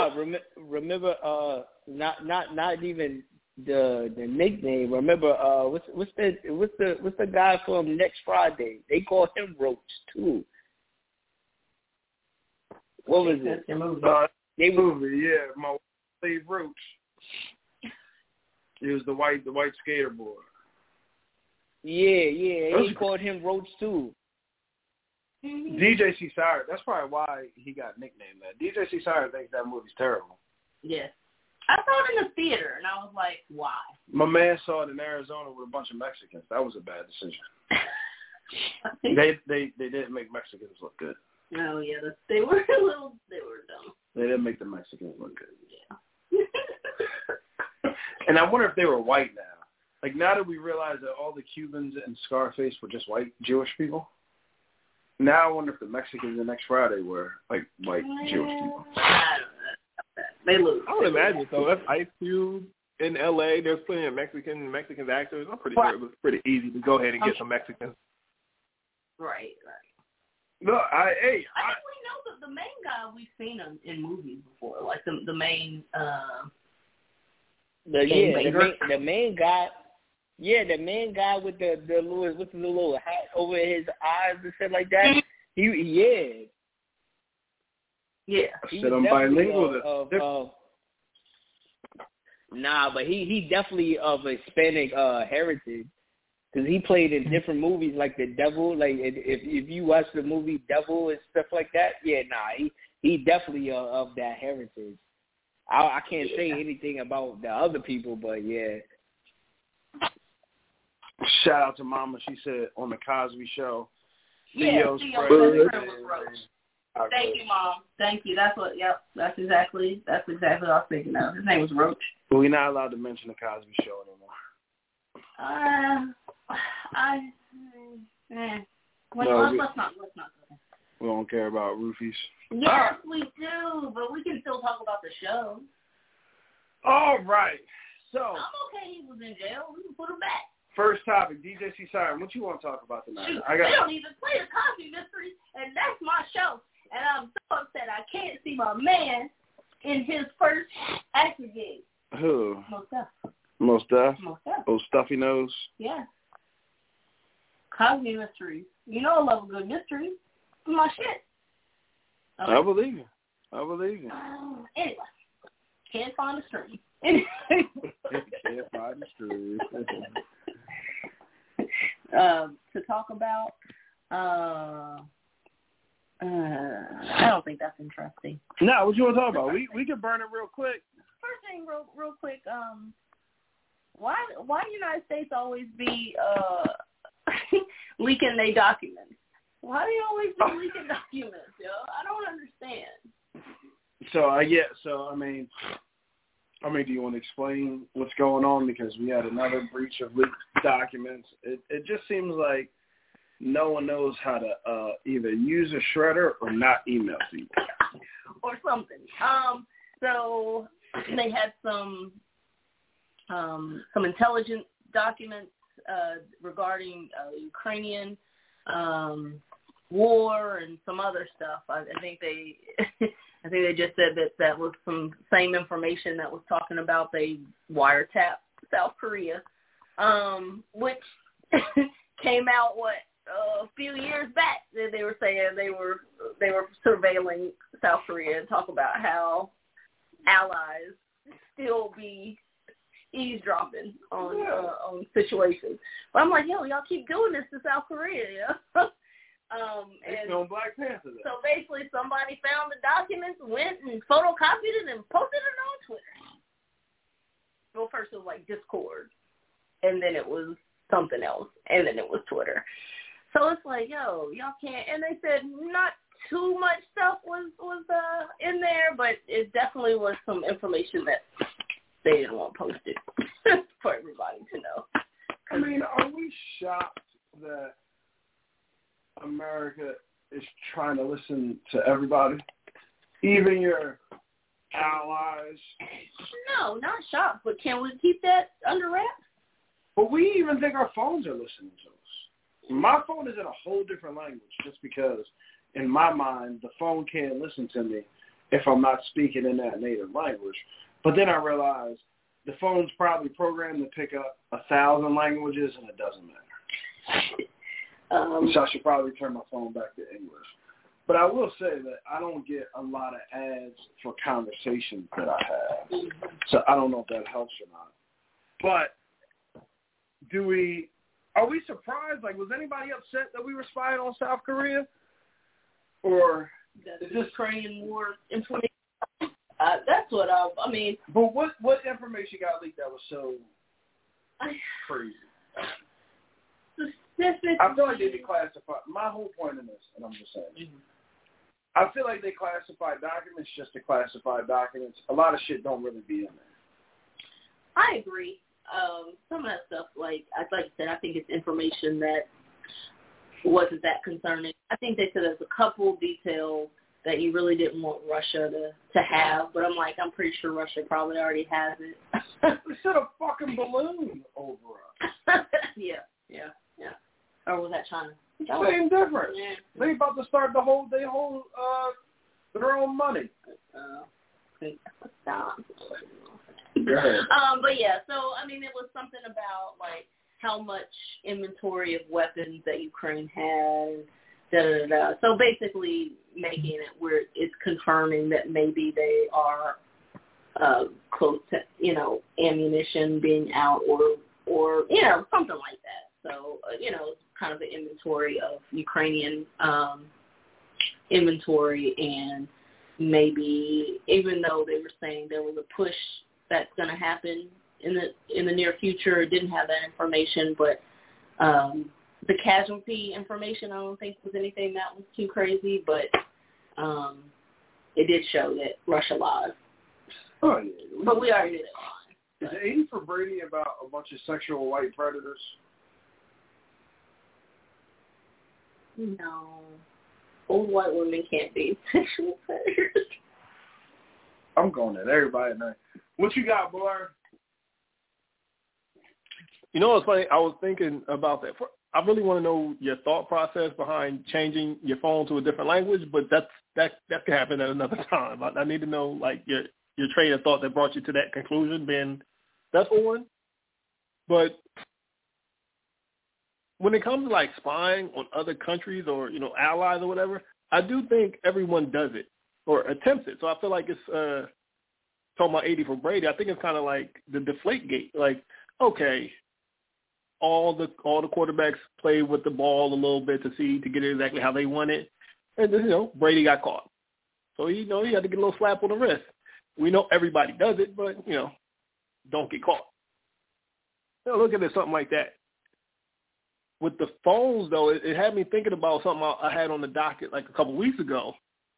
[SPEAKER 5] not even the nickname. Remember, what's the guy from Next Friday? They call him Roach too. What was it?
[SPEAKER 2] Movie, yeah. My Steve Roach. He was the white skater boy.
[SPEAKER 5] Yeah. He called him Roach too.
[SPEAKER 2] DJ C. Sire, that's probably why he got nicknamed that. DJ C. Sire thinks that movie's terrible.
[SPEAKER 3] Yes. I saw it in the theater, and I was like, why?
[SPEAKER 2] My man saw it in Arizona with a bunch of Mexicans. That was a bad decision. They didn't make Mexicans look good.
[SPEAKER 3] Oh, yeah. They were dumb.
[SPEAKER 2] They didn't make the Mexicans look good.
[SPEAKER 3] Yeah.
[SPEAKER 2] And I wonder if they were white now. Like, now that we realize that all the Cubans in Scarface were just white Jewish people, Now I wonder if the Mexicans the next Friday were like white Jewish people.
[SPEAKER 3] I don't know. They lose.
[SPEAKER 6] I would imagine so. That's Ice Cube in L.A. There's plenty of Mexican actors. I'm pretty sure it was pretty easy to go ahead and get some Mexicans.
[SPEAKER 3] Right.
[SPEAKER 2] No,
[SPEAKER 3] I think we know that the main guy we've seen in movies before, like the main.
[SPEAKER 5] The main guy. Yeah, the main guy with the little hat over his eyes and shit like that. He
[SPEAKER 2] said I'm bilingual.
[SPEAKER 5] Nah, but he definitely of Hispanic heritage. Because he played in different movies like The Devil. Like if you watch the movie Devil and stuff like that, he definitely of that heritage. I can't say anything about the other people, but yeah.
[SPEAKER 2] Shout out to Mama. She said on the Cosby Show.
[SPEAKER 3] Theo's friend was Roach. Thank you, Mom. Thank you. That's exactly what I was thinking of. His name was Roach.
[SPEAKER 2] But we're not allowed to mention the Cosby Show anymore.
[SPEAKER 3] Let's not go there.
[SPEAKER 2] We don't care about roofies.
[SPEAKER 3] Yes, we do, but we can still talk about the show.
[SPEAKER 2] All right. So
[SPEAKER 3] I'm okay. He was in jail. We can put him back.
[SPEAKER 2] First topic, DJ C. Siren. What you want to talk about tonight?
[SPEAKER 3] Shoot, they don't even play the Cosby Mysteries, and that's my show. And I'm so upset I can't see my man in his first acting gig.
[SPEAKER 2] Who?
[SPEAKER 3] Most Def.
[SPEAKER 2] Oh, Stuffy Nose.
[SPEAKER 3] Yeah. Cosby Mysteries. You know I love a good mystery. It's my shit. Okay.
[SPEAKER 2] I believe you.
[SPEAKER 3] Anyway, can't find a stream.
[SPEAKER 2] Can't find a stream.
[SPEAKER 3] To talk about, I don't think that's interesting.
[SPEAKER 2] No, what you want to talk about? We can burn it real quick.
[SPEAKER 3] First thing, real quick. Why the United States always be leaking their documents? Why do you always be leaking documents, yo? I don't understand.
[SPEAKER 2] Do you want to explain what's going on? Because we had another breach of leaked documents. It just seems like no one knows how to either use a shredder or not email people.
[SPEAKER 3] Or something. So they had some intelligence documents regarding Ukrainian war and some other stuff. I think they just said that was some same information that was talking about they wiretapped South Korea, which came out a few years back. They were saying they were surveilling South Korea and talk about how allies still be eavesdropping on situations. But I'm like, y'all keep doing this to South Korea, yeah.
[SPEAKER 2] And on Black Panther.
[SPEAKER 3] So basically, somebody found the documents, went and photocopied it, and posted it on Twitter. Well, first it was like Discord, and then it was something else, and then it was Twitter. So it's like, y'all can't. And they said not too much stuff was in there, but it definitely was some information that they didn't want posted for everybody to know.
[SPEAKER 2] I mean, are we shocked that America is trying to listen to everybody, even your allies?
[SPEAKER 3] No, not shocked, but can we keep that under wraps?
[SPEAKER 2] But we even think our phones are listening to us. My phone is in a whole different language just because, in my mind, the phone can't listen to me if I'm not speaking in that native language. But then I realized the phone's probably programmed to pick up 1,000 languages, and it doesn't matter. So I should probably turn my phone back to English. But I will say that I don't get a lot of ads for conversations that I have. So I don't know if that helps or not. But are we surprised? Like, was anybody upset that we were spying on South Korea? Or
[SPEAKER 3] is this Ukrainian war information? That's what I mean.
[SPEAKER 2] But what information got leaked that was so crazy? I feel like they declassified. My whole point in this, and I'm just saying, I feel like they classify documents just to classify documents. A lot of shit don't really be in there.
[SPEAKER 3] I agree. Some of that stuff, like I said, I think it's information that wasn't that concerning. I think they said there's a couple details that you really didn't want Russia to have, but I'm pretty sure Russia probably already has it.
[SPEAKER 2] They sent a fucking balloon over us.
[SPEAKER 3] Yeah. Or was that China?
[SPEAKER 2] Same difference.
[SPEAKER 3] Yeah.
[SPEAKER 2] They about to start their own money.
[SPEAKER 3] Stop.
[SPEAKER 2] Go ahead.
[SPEAKER 3] But yeah, so it was something about like how much inventory of weapons that Ukraine had. So basically making it where it's confirming that maybe they are close to, ammunition being out or something like that. So, kind of the inventory of Ukrainian inventory, and maybe even though they were saying there was a push that's going to happen in the near future, didn't have that information, but the casualty information I don't think was anything that was too crazy, but it did show that Russia lost.
[SPEAKER 2] Oh, yeah.
[SPEAKER 3] But we already did it.
[SPEAKER 2] Is 80 for Brady about a bunch of sexual white predators?
[SPEAKER 3] No. Old white women can't be sexual predators.
[SPEAKER 2] I'm going at everybody tonight. What you got, boy?
[SPEAKER 4] You know what's funny? I was thinking about that. I really want to know your thought process behind changing your phone to a different language, but that can happen at another time. I need to know like your train of thought that brought you to that conclusion, being that's one. But when it comes to like spying on other countries or allies or whatever, I do think everyone does it or attempts it. So I feel like it's talking about 80 for Brady. I think it's kind of like the Deflategate. Like, okay, all the quarterbacks play with the ball a little bit to get it exactly how they want it, and then, Brady got caught. So he had to get a little slap on the wrist. We know everybody does it, but don't get caught. Look at it, something like that. With the phones, though, it had me thinking about something I had on the docket like a couple weeks ago.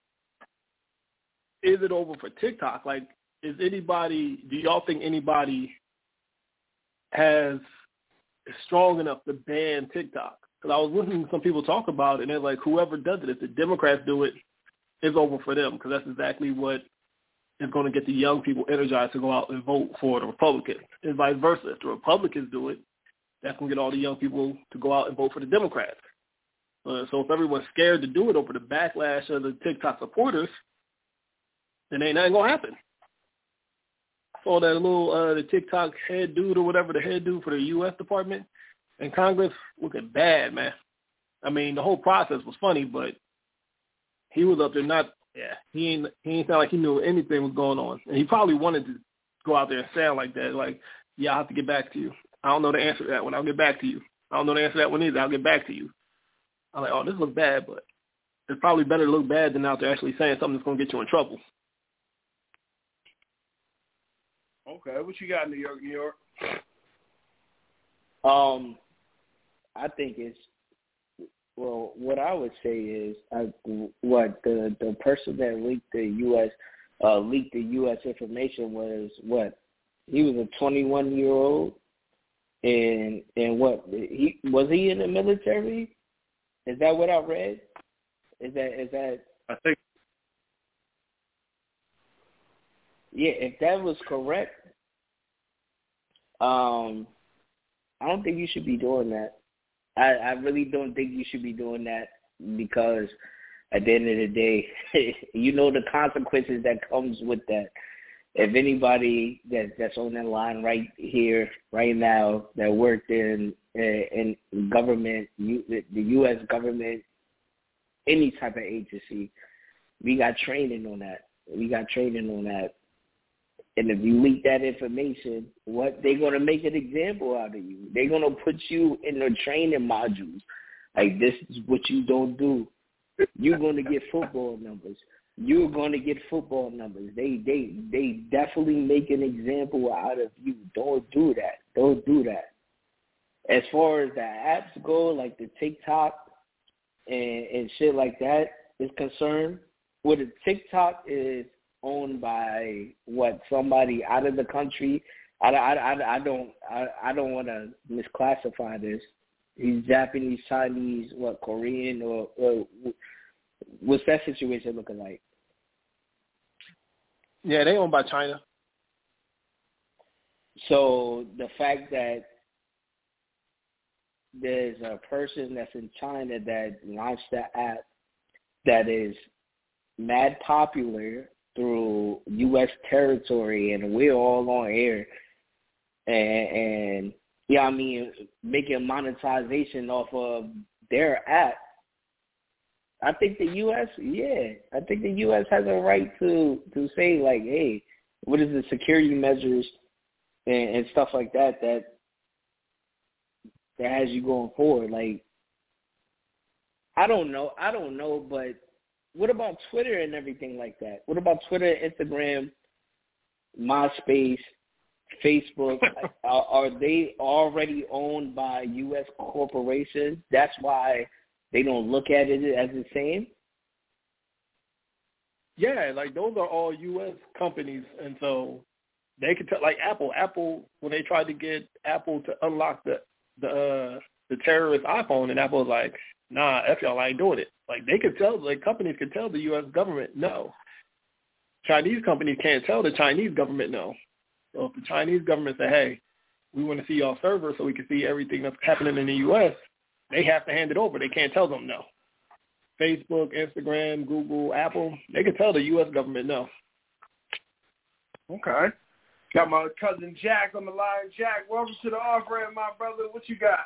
[SPEAKER 4] Is it over for TikTok? Like, do y'all think anybody is strong enough to ban TikTok? Because I was listening to some people talk about it, and they're like, whoever does it, if the Democrats do it, it's over for them, because that's exactly what is going to get the young people energized to go out and vote for the Republicans, and vice versa. If the Republicans do it, that's going to get all the young people to go out and vote for the Democrats. So if everyone's scared to do it over the backlash of the TikTok supporters, then ain't nothing going to happen. Saw that little the TikTok head dude or whatever, the head dude for the U.S. Department and Congress, looking bad, man. I mean, the whole process was funny, but he was up there he ain't sound like he knew anything was going on. And he probably wanted to go out there and sound like that, like, yeah, I'll have to get back to you. I don't know the answer to that one. I'll get back to you. I don't know the answer to that one either. I'll get back to you. I'm like, oh, this looks bad, but it's probably better to look bad than out there actually saying something that's going to get you in trouble.
[SPEAKER 2] Okay, what you got in New York?
[SPEAKER 5] I think it's, well, what I would say is the person that leaked the U.S. information was what? He was a 21-year-old, and what? Was he in the military? Is that what I read? Is that?
[SPEAKER 2] I think.
[SPEAKER 5] Yeah, if that was correct, I don't think you should be doing that. I really don't think you should be doing that, because at the end of the day, the consequences that comes with that. If anybody that's on that line right here, right now, that worked in government, the U.S. government, any type of agency, we got training on that. And if you leak that information, they're going to make an example out of you. They're going to put you in the training modules. Like, this is what you don't do. You're going to get football numbers. You're going to get football numbers. They definitely make an example out of you. Don't do that. As far as the apps go, like the TikTok and shit like that is concerned, what a TikTok is owned by somebody out of the country. I don't want to misclassify this, He's Japanese, Chinese, Korean, or what's that situation looking like?
[SPEAKER 4] Yeah, they owned by China.
[SPEAKER 5] So the fact that there's a person that's in China that launched the app that is mad popular through U.S. territory, and we're all on air, and yeah, I mean, making monetization off of their app. I think the U.S. has a right to say, like, hey, what is the security measures and stuff like that has you going forward? Like, I don't know, but what about Twitter and everything like that? What about Twitter, Instagram, MySpace, Facebook? Are they already owned by U.S. corporations? That's why they don't look at it as the same?
[SPEAKER 4] Yeah, like those are all U.S. companies, and so they could tell. Like Apple, when they tried to get Apple to unlock the terrorist iPhone, and Apple was like, nah, F y'all, I ain't doing it. Like they could tell, like companies could tell the U.S. government no. Chinese companies can't tell the Chinese government no. So if the Chinese government say, hey, we want to see y'all server so we can see everything that's happening in the U.S., they have to hand it over. They can't tell them no. Facebook, Instagram, Google, Apple, they can tell the U.S. government no.
[SPEAKER 2] Okay. Got my cousin Jack on the line. Jack, welcome to the off-ramp, my brother. What you got?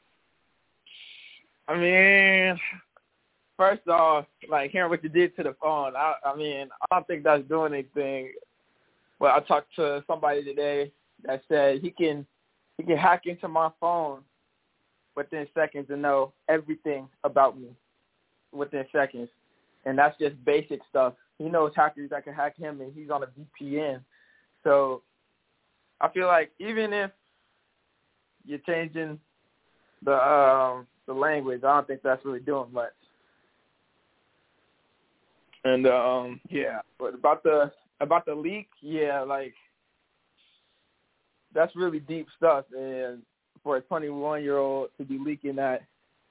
[SPEAKER 7] I mean, first off, like hearing what you did to the phone, I don't think that's doing anything. Well, I talked to somebody today that said he can hack into my phone within seconds and know everything about me within seconds. And that's just basic stuff. He knows hackers that can hack him, and he's on a VPN. So I feel like even if you're changing the language, I don't think that's really doing much. And yeah, but about the leak, yeah, like that's really deep stuff, and for a 21-year-old to be leaking that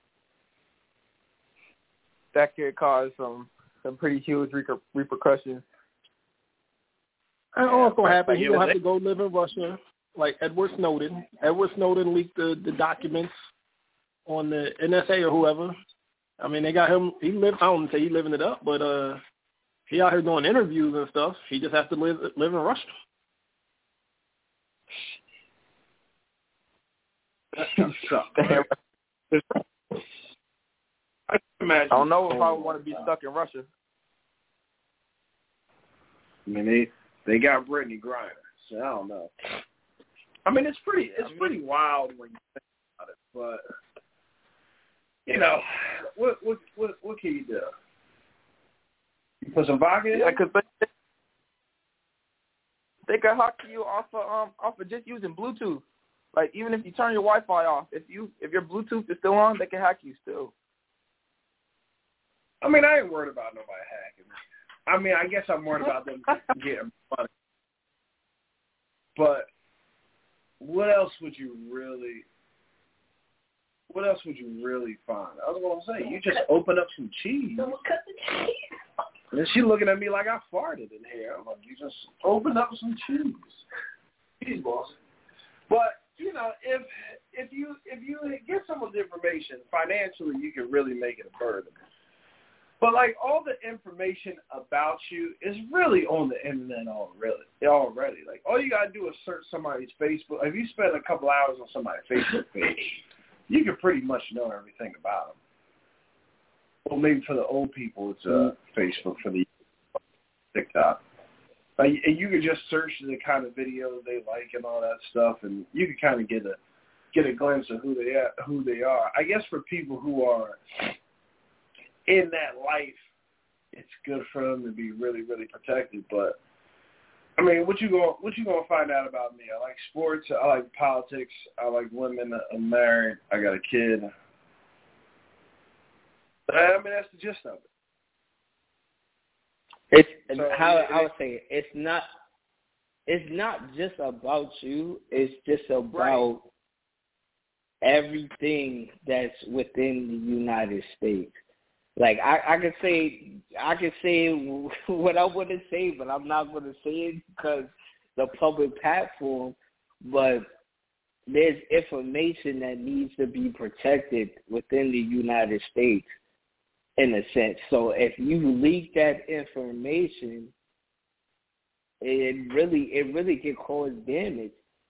[SPEAKER 7] could cause some pretty huge repercussions.
[SPEAKER 4] And what's going to happen, he's going to have to go live in Russia, like Edward Snowden. Edward Snowden leaked the documents on the NSA or whoever. I mean, they got him, I don't say he's living it up, but he out here doing interviews and stuff. He just has to live in Russia.
[SPEAKER 2] That's kind of suck.
[SPEAKER 7] I don't know if I would want to be stuck in Russia.
[SPEAKER 2] I mean, they got Brittany Griner, so I don't know. I mean, it's pretty wild when you think about it, but you know, what can you do? You put some vodka in?
[SPEAKER 7] Yeah, because they could hack you off of just using Bluetooth. Like even if you turn your Wi-Fi off, if your Bluetooth is still on, they can hack you still.
[SPEAKER 2] I mean, I ain't worried about nobody hacking me. I mean, I guess I'm worried about them getting money. But what else would you really find? I was going to say, you just open up some cheese.
[SPEAKER 3] Someone cut the cheese.
[SPEAKER 2] And she looking at me like I farted in here. I'm like, you just open up some cheese. Cheese balls. But, you know, if you get someone's information, financially you can really make it a burden. But, like, all the information about you is really on the internet already. Like, all you got to do is search somebody's Facebook. If you spend a couple hours on somebody's Facebook page, you can pretty much know everything about them. Well, maybe for the old people, it's Facebook. For the TikTok. And you can just search the kind of videos they like and all that stuff, and you can kind of get a glimpse of who they are. I guess for people who are in that life, it's good for them to be really, really protected. But I mean, what you gonna find out about me? I like sports. I like politics. I like women. I'm married. I got a kid. I mean, that's the gist of it.
[SPEAKER 5] I would say it's not just about you. It's just about everything that's within the United States. Like I could say what I want to say, but I'm not going to say it because the public platform. But there's information that needs to be protected within the United States, in a sense. So if you leak that information, it really can cause damage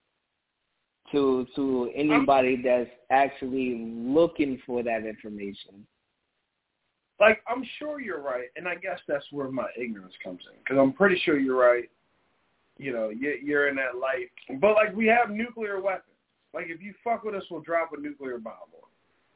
[SPEAKER 5] to anybody that's actually looking for that information.
[SPEAKER 2] Like, I'm sure you're right, and I guess that's where my ignorance comes in, because I'm pretty sure you're right. You know, you're in that light. But, like, we have nuclear weapons. Like, if you fuck with us, we'll drop a nuclear bomb on.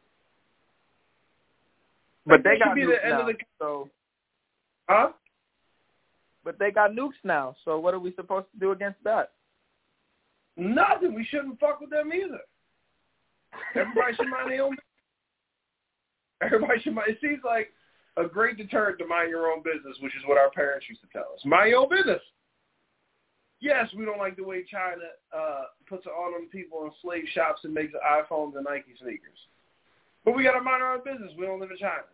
[SPEAKER 7] But they
[SPEAKER 2] got
[SPEAKER 7] got nukes now, so...
[SPEAKER 2] Huh?
[SPEAKER 7] But they got nukes now, so what are we supposed to do against that?
[SPEAKER 2] Nothing. We shouldn't fuck with them either. Everybody should mind their own business. Everybody should mind. It seems like a great deterrent to mind your own business, which is what our parents used to tell us. Mind your own business. Yes, we don't like the way China puts it on them people in slave shops and makes iPhones and Nike sneakers. But we got to mind our own business. We don't live in China.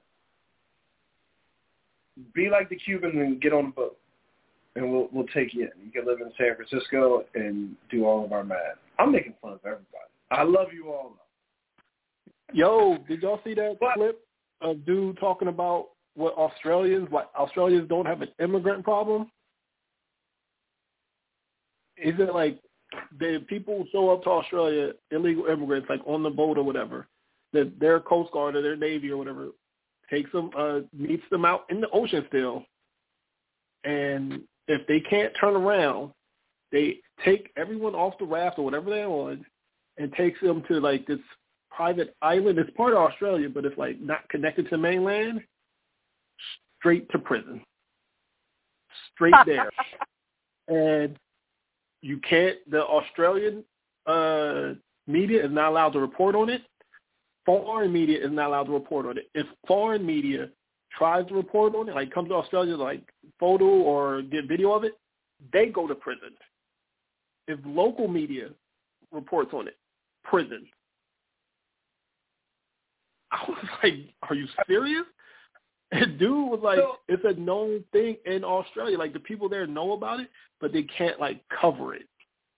[SPEAKER 2] Be like the Cubans and get on the boat, and we'll take you in. You can live in San Francisco and do all of our math. I'm making fun of everybody. I love you all, though.
[SPEAKER 4] Yo, did y'all see that clip of dude talking about what Australians don't have an immigrant problem? Is it like the people show up to Australia, illegal immigrants, like on the boat or whatever, that their Coast Guard or their Navy or whatever takes them, meets them out in the ocean still, and if they can't turn around, they take everyone off the raft or whatever they're on and takes them to like this private island. It's part of Australia, but it's like not connected to mainland. Straight to prison. Straight there. And you can't, the Australian media is not allowed to report on it. Foreign media is not allowed to report on it. If foreign media tries to report on it, like comes to Australia, like photo or get video of it, they go to prison. If local media reports on it, prison. I was like, are you serious? And dude was like, it's a known thing in Australia. Like, the people there know about it, but they can't, like, cover it.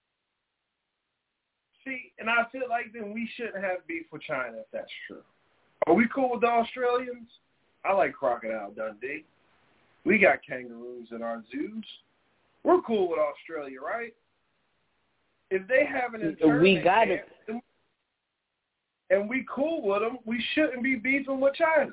[SPEAKER 2] See, and I feel like then we shouldn't have beef with China if that's true. Are we cool with the Australians? I like Crocodile Dundee. We got kangaroos in our zoos. We're cool with Australia, right? If they have an internment
[SPEAKER 5] we got it.
[SPEAKER 2] And we cool with them, we shouldn't be beefing with China.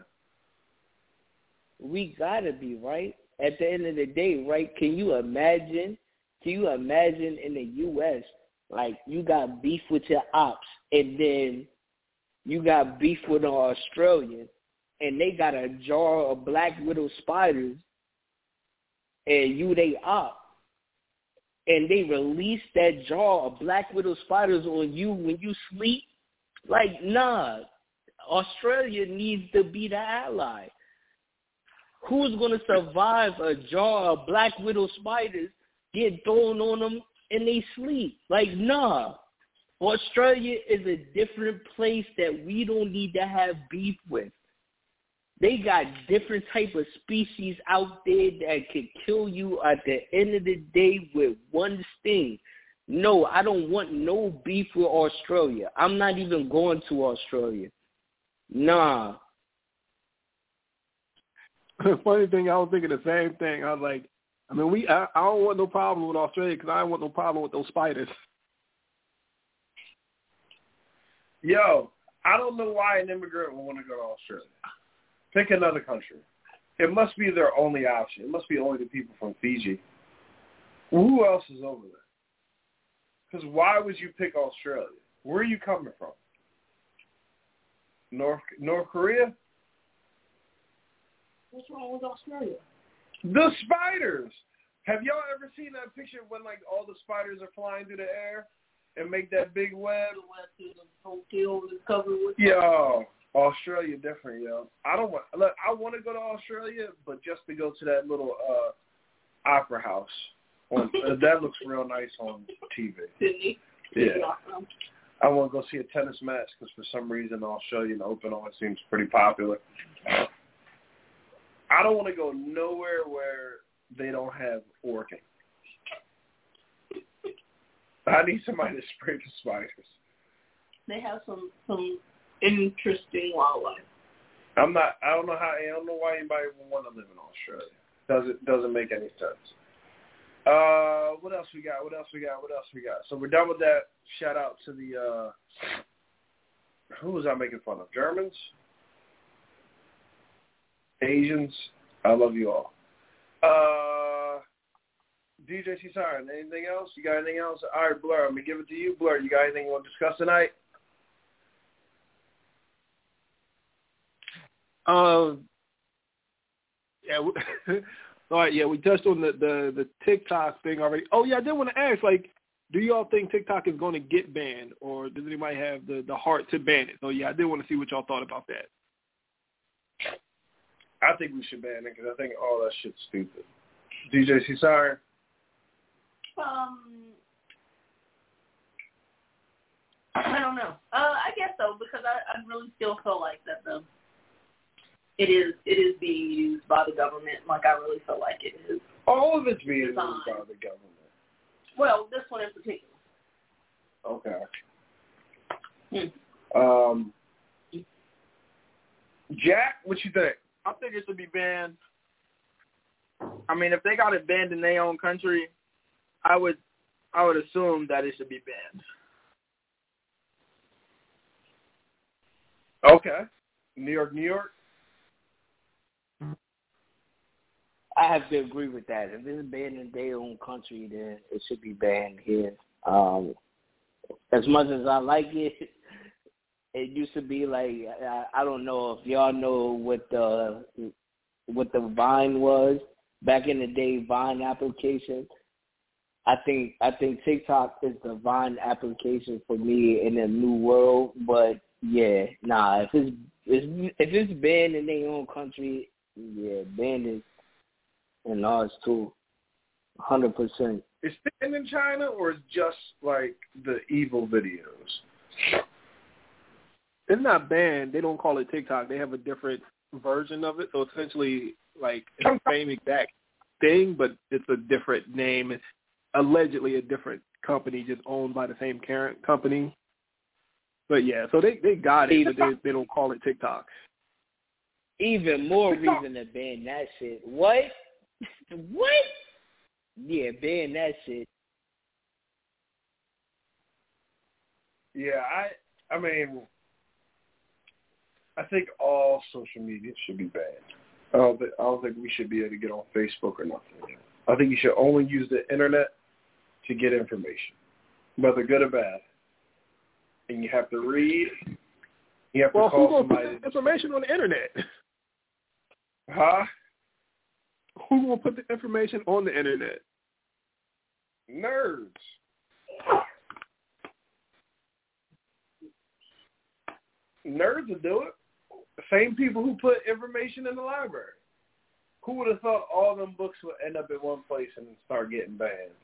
[SPEAKER 5] We gotta be, right? At the end of the day, right? Can you imagine in the U.S., like, you got beef with your ops, and then you got beef with an Australian, and they got a jar of black widow spiders, and you they op, and they release that jar of black widow spiders on you when you sleep? Like, nah, Australia needs to be the ally. Who's going to survive a jar of black widow spiders get thrown on them and they sleep? Like, nah. Australia is a different place that we don't need to have beef with. They got different type of species out there that could kill you at the end of the day with one sting. No, I don't want no beef with Australia. I'm not even going to Australia. Nah.
[SPEAKER 4] The funny thing, I was thinking the same thing. I was like, I mean, I don't want no problem with Australia because I don't want no problem with those spiders.
[SPEAKER 2] Yo, I don't know why an immigrant would want to go to Australia. Pick another country. It must be their only option. It must be only the people from Fiji. Well, who else is over there? Because why would you pick Australia? Where are you coming from? North Korea?
[SPEAKER 3] What's wrong with Australia?
[SPEAKER 2] The spiders. Have y'all ever seen that picture when, like, all the spiders are flying through the air and make that big web?
[SPEAKER 3] The hotel is covered with.
[SPEAKER 2] Yo, Australia different, yo. I want to go to Australia, but just to go to that little opera house. That looks real nice on TV.
[SPEAKER 3] Sydney.
[SPEAKER 2] Yeah. I want to go see a tennis match because for some reason the Australian Open always seems pretty popular. I don't want to go nowhere where they don't have orchid. I need somebody to spray the spiders.
[SPEAKER 3] They have some interesting wildlife.
[SPEAKER 2] I don't know why anybody would want to live in Australia. Doesn't make any sense. What else we got? So we're done with that. Shout out to the who was I making fun of? Germans? Asians? I love you all. DJ C. Siren, anything else? You got anything else? All right, Blur, I'm going to give it to you. Blur, you got anything you want to discuss tonight?
[SPEAKER 4] Yeah. All right, yeah, we touched on the TikTok thing already. Oh, yeah, I did want to ask, like, do y'all think TikTok is going to get banned, or does anybody have the heart to ban it? So, yeah, I did want to see what y'all thought about that.
[SPEAKER 2] I think we should ban it because I think all that shit's stupid. DJ C. Siren?
[SPEAKER 3] I don't know. I guess so, because I really still feel like that it is being used by the government. Like, I really feel like it is.
[SPEAKER 2] All of it's being used by the government.
[SPEAKER 3] Well, this one in particular.
[SPEAKER 2] Okay. Jack, what you think?
[SPEAKER 7] I think it should be banned. I mean, if they got it banned in their own country, I would assume that it should be banned.
[SPEAKER 2] Okay. New York?
[SPEAKER 5] I have to agree with that. If it's banned in their own country, then it should be banned here. As much as I like it, it used to be like, I don't know if y'all know what the Vine was back in the day. Vine application. I think TikTok is the Vine application for me in a new world. But yeah, nah. If it's banned in their own country, yeah, banned it in ours too. 100%.
[SPEAKER 2] Is it banned in China, or is just like the evil videos?
[SPEAKER 4] It's not banned. They don't call it TikTok. They have a different version of it. So essentially, like, it's the same exact thing, but it's a different name. It's allegedly a different company just owned by the same parent company. But, yeah, so they got it, but they don't call it TikTok.
[SPEAKER 5] Even more reason to ban that shit. What? What? Yeah, ban that shit.
[SPEAKER 2] Yeah, I mean, I think all social media should be banned. I don't think we should be able to get on Facebook or nothing. I think you should only use the internet to get information, whether good or bad. And you have to read. You have to call somebody.
[SPEAKER 4] Put information on the internet?
[SPEAKER 2] Huh?
[SPEAKER 4] Who's going to put the information on the internet?
[SPEAKER 2] Nerds. Nerds will do it. The same people who put information in the library. Who would have thought all them books would end up in one place and start getting banned?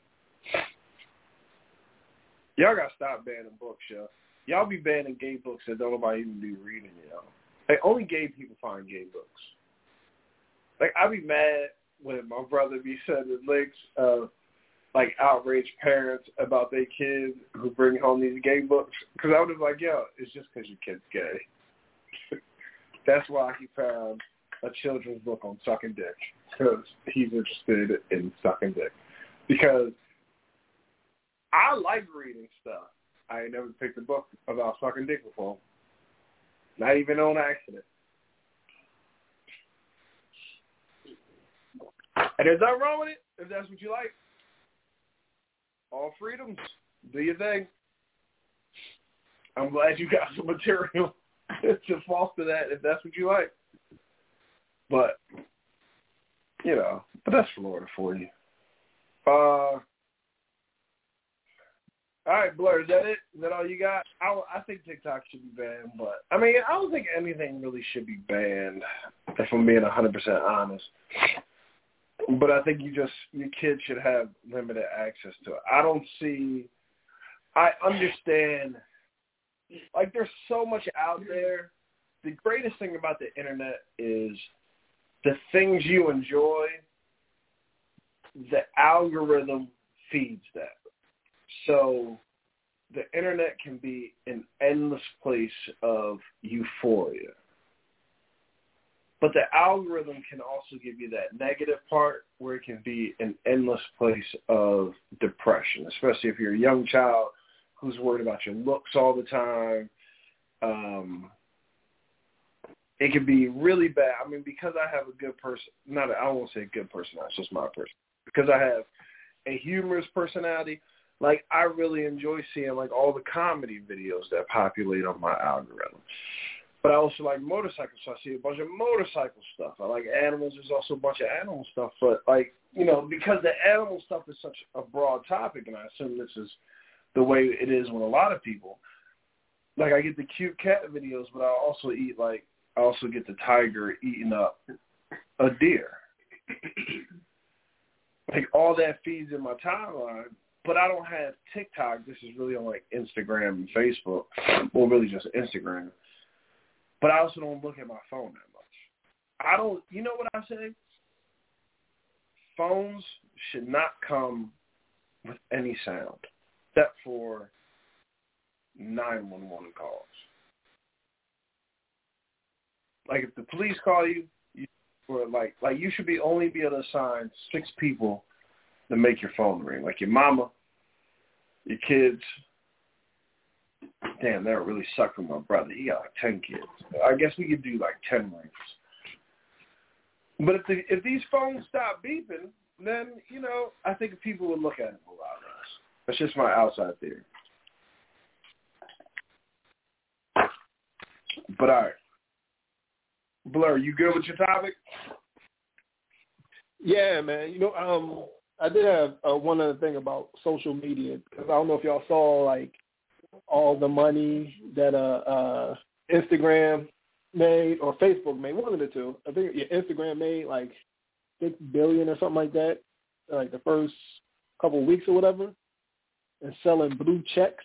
[SPEAKER 2] Y'all got to stop banning books, y'all. Y'all be banning gay books that don't nobody even be reading, y'all. Like, only gay people find gay books. Like, I'd be mad when my brother be sending links of, like, outraged parents about their kids who bring home these gay books. Because I would have like, yo, it's just because your kid's gay. That's why he found a children's book on sucking dick. Because he's interested in sucking dick. Because I like reading stuff. I ain't never picked a book about sucking dick before. Not even on accident. And there's nothing wrong with it if that's what you like. All freedoms. Do your thing. I'm glad you got some material to foster that if that's what you like. But, you know, but that's Florida for you. All right, Blur, is that it? Is that all you got? I think TikTok should be banned, but, I mean, I don't think anything really should be banned, if I'm being 100% honest. But I think your kids should have limited access to it. I understand like there's so much out there. The greatest thing about the internet is the things you enjoy, the algorithm feeds that. So the internet can be an endless place of euphoria. But the algorithm can also give you that negative part where it can be an endless place of depression, especially if you're a young child who's worried about your looks all the time. It can be really bad. I mean, because I have a good I don't want to say a good personality, it's just my person. Because I have a humorous personality, like I really enjoy seeing like all the comedy videos that populate on my algorithm. But I also like motorcycles, so I see a bunch of motorcycle stuff. I like animals, there's also a bunch of animal stuff. But like, you know, because the animal stuff is such a broad topic, and I assume this is the way it is with a lot of people, like I get the cute cat videos, but I also get the tiger eating up a deer. Like all that feeds in my timeline, but I don't have TikTok. This is really on like Instagram and Facebook. Well, really just Instagram. But I also don't look at my phone that much. You know what I say? Phones should not come with any sound except for 911 calls. Like if the police call you, you should only be able to assign 6 people to make your phone ring. Like your mama, your kids. Damn, that really sucked for my brother. He got like 10 kids. I guess we could do like 10 rings. But if these phones stop beeping, then, you know, I think people would look at it a lot less. That's just my outside theory. But all right. Blur, you good with your topic?
[SPEAKER 4] Yeah, man. You know, I did have one other thing about social media, because I don't know if y'all saw, like, all the money that Instagram made or Facebook made, one of the two. I think Instagram made like $6 billion or something like that, like the first couple of weeks or whatever, and selling blue checks.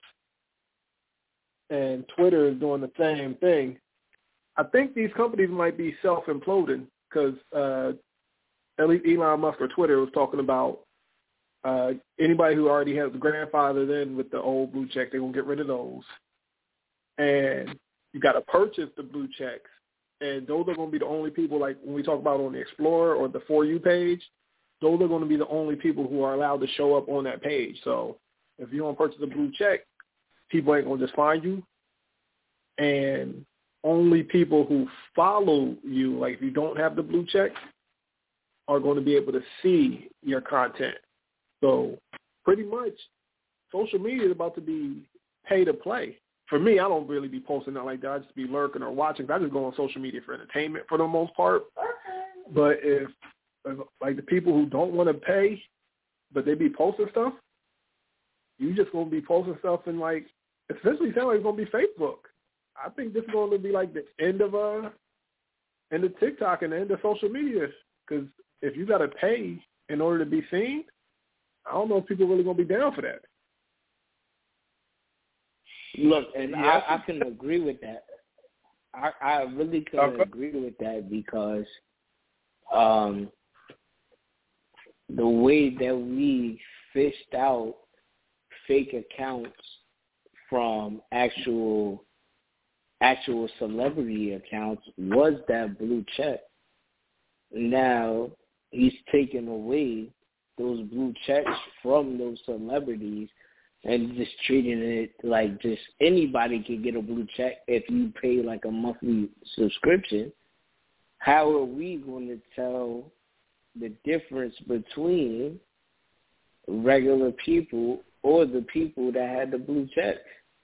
[SPEAKER 4] And Twitter is doing the same thing. I think these companies might be self-imploding, because at least Elon Musk or Twitter was talking about anybody who already has a grandfather in with the old blue check, they're going to get rid of those. And you got to purchase the blue checks. And those are going to be the only people, like when we talk about on the Explorer or the For You page, those are going to be the only people who are allowed to show up on that page. So if you don't purchase a blue check, people ain't going to just find you. And only people who follow you, like if you don't have the blue check, are going to be able to see your content. So pretty much social media is about to be pay to play. For me, I don't really be posting that like that. I just be lurking or watching. I just go on social media for entertainment for the most part. But if like the people who don't want to pay, but they be posting stuff, you just going to be posting stuff and like essentially sound like it's going to be Facebook. I think this is going to be like the end of TikTok and the end of social media, because if you got to pay in order to be seen, I don't know if people are really going to be down for that.
[SPEAKER 5] Look, and I can agree with that. I really can agree with that, because the way that we fished out fake accounts from actual celebrity accounts was that blue check. Now he's taking away those blue checks from those celebrities and just treating it like just anybody can get a blue check if you pay like a monthly subscription. How are we going to tell the difference between regular people or the people that had the blue check?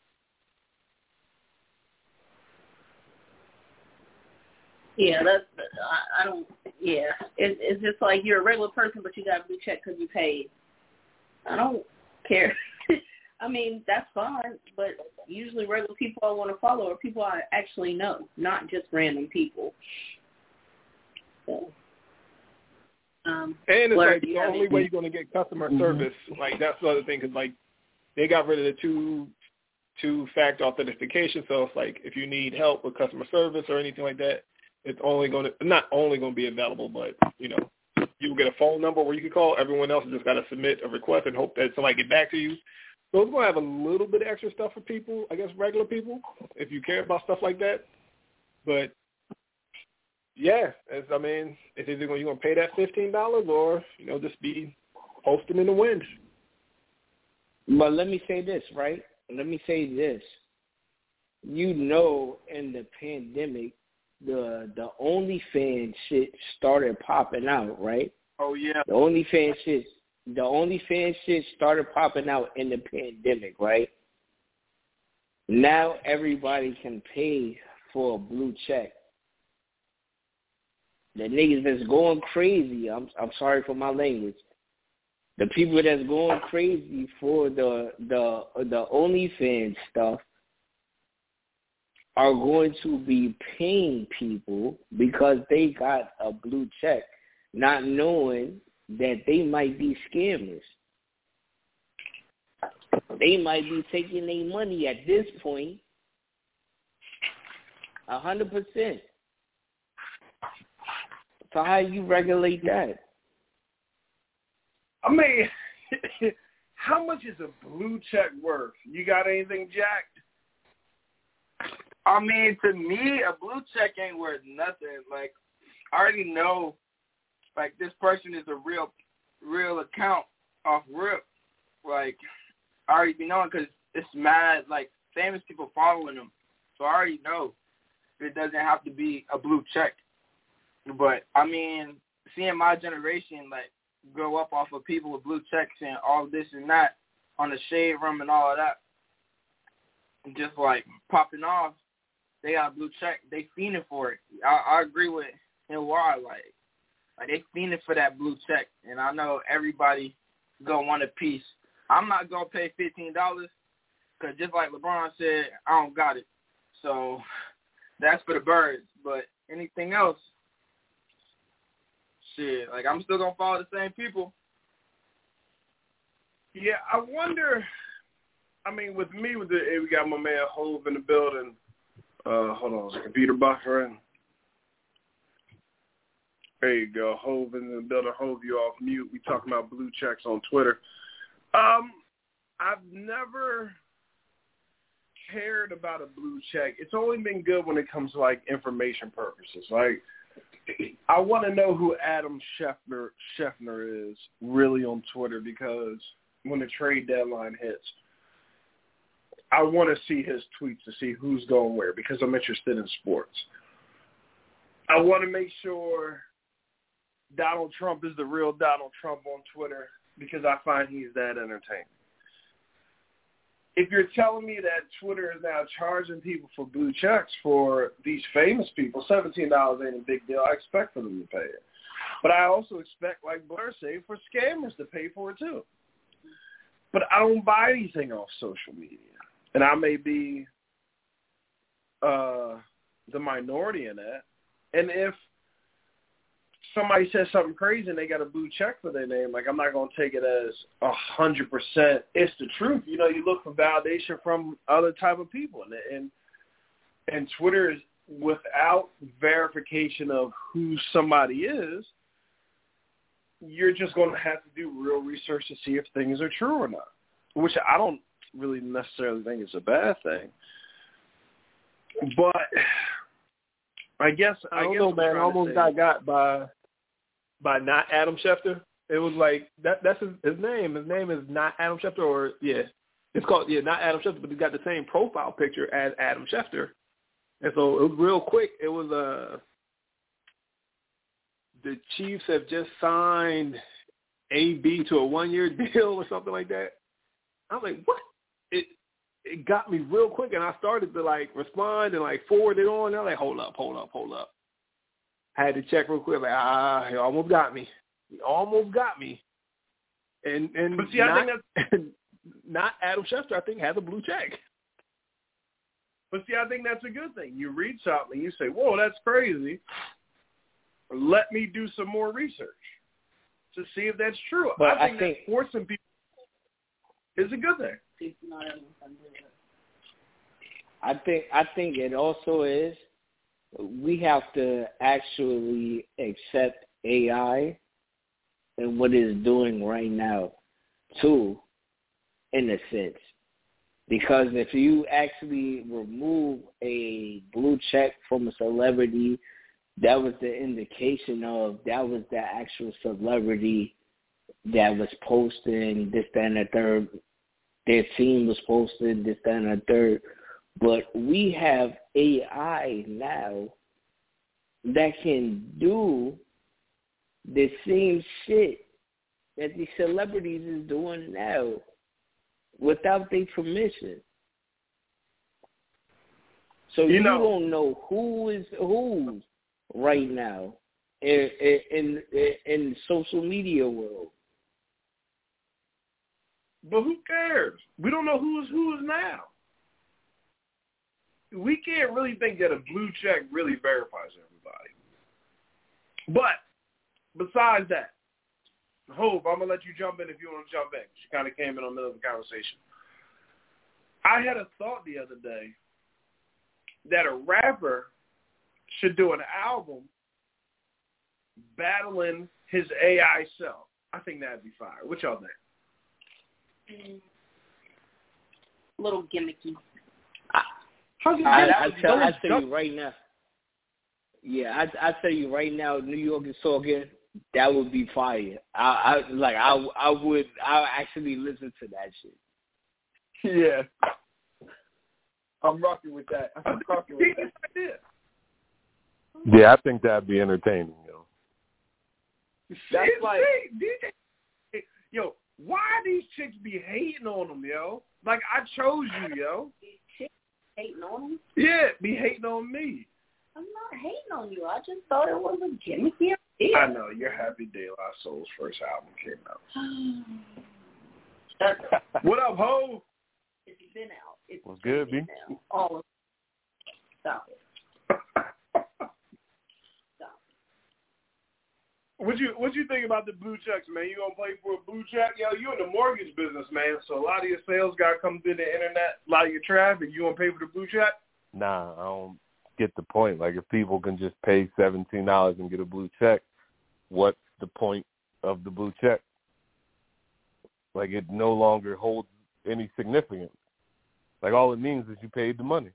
[SPEAKER 3] Yeah, I don't. Yeah, it's just like you're a regular person, but you got a blue check because you paid. I don't care. I mean, that's fine, but usually regular people I want to follow are people I actually know, not just random people. So,
[SPEAKER 4] and it's like the only way you're going to get customer service. Like that's the other thing, because like they got rid of the
[SPEAKER 6] two-factor authentication. So it's like if you need help with customer service or anything like that, it's not only going to be available, but, you know, you will get a phone number where you can call. Everyone else has just got to submit a request and hope that somebody get back to you. So it's going to have a little bit of extra stuff for people, I guess regular people, if you care about stuff like that. But, yeah, it's either you're going to pay that $15 or, you know, just be posting in the wind.
[SPEAKER 5] But let me say this, right? Let me say this. You know, in the pandemic, the OnlyFans shit started popping out, right?
[SPEAKER 2] Oh yeah.
[SPEAKER 5] The OnlyFans shit started popping out in the pandemic, right? Now everybody can pay for a blue check. The niggas that's going crazy, I'm sorry for my language. The people that's going crazy for the OnlyFans stuff are going to be paying people because they got a blue check, not knowing that they might be scammers. They might be taking their money at this point 100%. So how do you regulate that?
[SPEAKER 2] I mean, how much is a blue check worth? You got anything, Jack?
[SPEAKER 7] I mean, to me, a blue check ain't worth nothing. Like, I already know, like, this person is a real account off rip. Like, I already be knowing because it's mad, like, famous people following them. So I already know it doesn't have to be a blue check. But, I mean, seeing my generation, like, grow up off of people with blue checks and all this and that on the Shade Room and all of that, and just, like, popping off, they got a blue check. They fiending for it. I agree with NY. Like they fiending for that blue check. And I know everybody going to want a piece. I'm not going to pay $15 because just like LeBron said, I don't got it. So that's for the birds. But anything else, shit, like I'm still going to follow the same people.
[SPEAKER 2] Yeah, I wonder, I mean, we got my man Hove in the building. Hold on, is the computer buffering? There you go. Hove in the building. Hove, you off mute. We talking about blue checks on Twitter. I've never cared about a blue check. It's only been good when it comes to, like, information purposes. Like, I want to know who Adam Scheffner is really on Twitter because when the trade deadline hits, I want to see his tweets to see who's going where because I'm interested in sports. I want to make sure Donald Trump is the real Donald Trump on Twitter because I find he's that entertaining. If you're telling me that Twitter is now charging people for blue checks for these famous people, $17 ain't a big deal. I expect for them to pay it. But I also expect, like Blair said, for scammers to pay for it too. But I don't buy anything off social media. And I may be the minority in that. And if somebody says something crazy and they got a blue check for their name, like I'm not going to take it as 100%. It's the truth. You know, you look for validation from other type of people. And Twitter is without verification of who somebody is, you're just going to have to do real research to see if things are true or not, which I don't really necessarily think it's a bad thing. But I don't know, man. I almost got by not Adam Schefter. It was like that's his name. His name is not Adam Schefter, or it's called not Adam Schefter, but he's got the same profile picture as Adam Schefter. And so it was real quick. It was the Chiefs have just signed AB to a 1-year deal or something like that. I'm like, what? It got me real quick, and I started to, like, respond and, like, forward it on. And I'm like, hold up. I had to check real quick. Like, he almost got me. And but see, I think that's
[SPEAKER 6] not Adam Schefter, I think, has a blue check.
[SPEAKER 2] But see, I think that's a good thing. You read something and you say, whoa, that's crazy. Let me do some more research to see if that's true.
[SPEAKER 5] But
[SPEAKER 2] I think that forcing people is a good thing.
[SPEAKER 5] I think it also is. We have to actually accept AI and what it's doing right now, too, in a sense. Because if you actually remove a blue check from a celebrity, that was the indication of that was the actual celebrity that was posting this, that, and the third. Their team was posting this, that, and the third. But we have AI now that can do the same shit that the celebrities is doing now without their permission. So you don't know who is who right now in the social media world.
[SPEAKER 2] But who cares? We don't know who is now. We can't really think that a blue check really verifies everybody. But besides that, Hope, I'm going to let you jump in if you want to jump in. She kind of came in the middle of the conversation. I had a thought the other day that a rapper should do an album battling his AI self. I think that'd be fire. What y'all think?
[SPEAKER 3] A little gimmicky.
[SPEAKER 5] I tell you right now. Yeah, I tell you right now, New York is talking. That would be fire. I would actually listen to that shit.
[SPEAKER 7] Yeah, I'm rocking with that.
[SPEAKER 8] Yeah, I think that'd be entertaining, yo.
[SPEAKER 2] That's like, yo, why these chicks be hating on them, yo? Like, I chose you, yo.
[SPEAKER 3] These chicks hating on them?
[SPEAKER 2] Yeah, be hating on me.
[SPEAKER 3] I'm not hating on you. I just thought it was a gimmicky idea.
[SPEAKER 2] I know. You're happy De La Soul's first album came out. What up, Ho?
[SPEAKER 3] It's been out. It's
[SPEAKER 8] What's good, B?
[SPEAKER 3] All of it. Stop it.
[SPEAKER 2] What you think about the blue checks, man? You gonna play for a blue check? Yo, you in the mortgage business, man. So a lot of your sales got to come through the internet. A lot of your traffic. You gonna pay for the blue check?
[SPEAKER 8] Nah, I don't get the point. Like, if people can just pay $17 and get a blue check, what's the point of the blue check? Like, it no longer holds any significance. Like, all it means is you paid the money.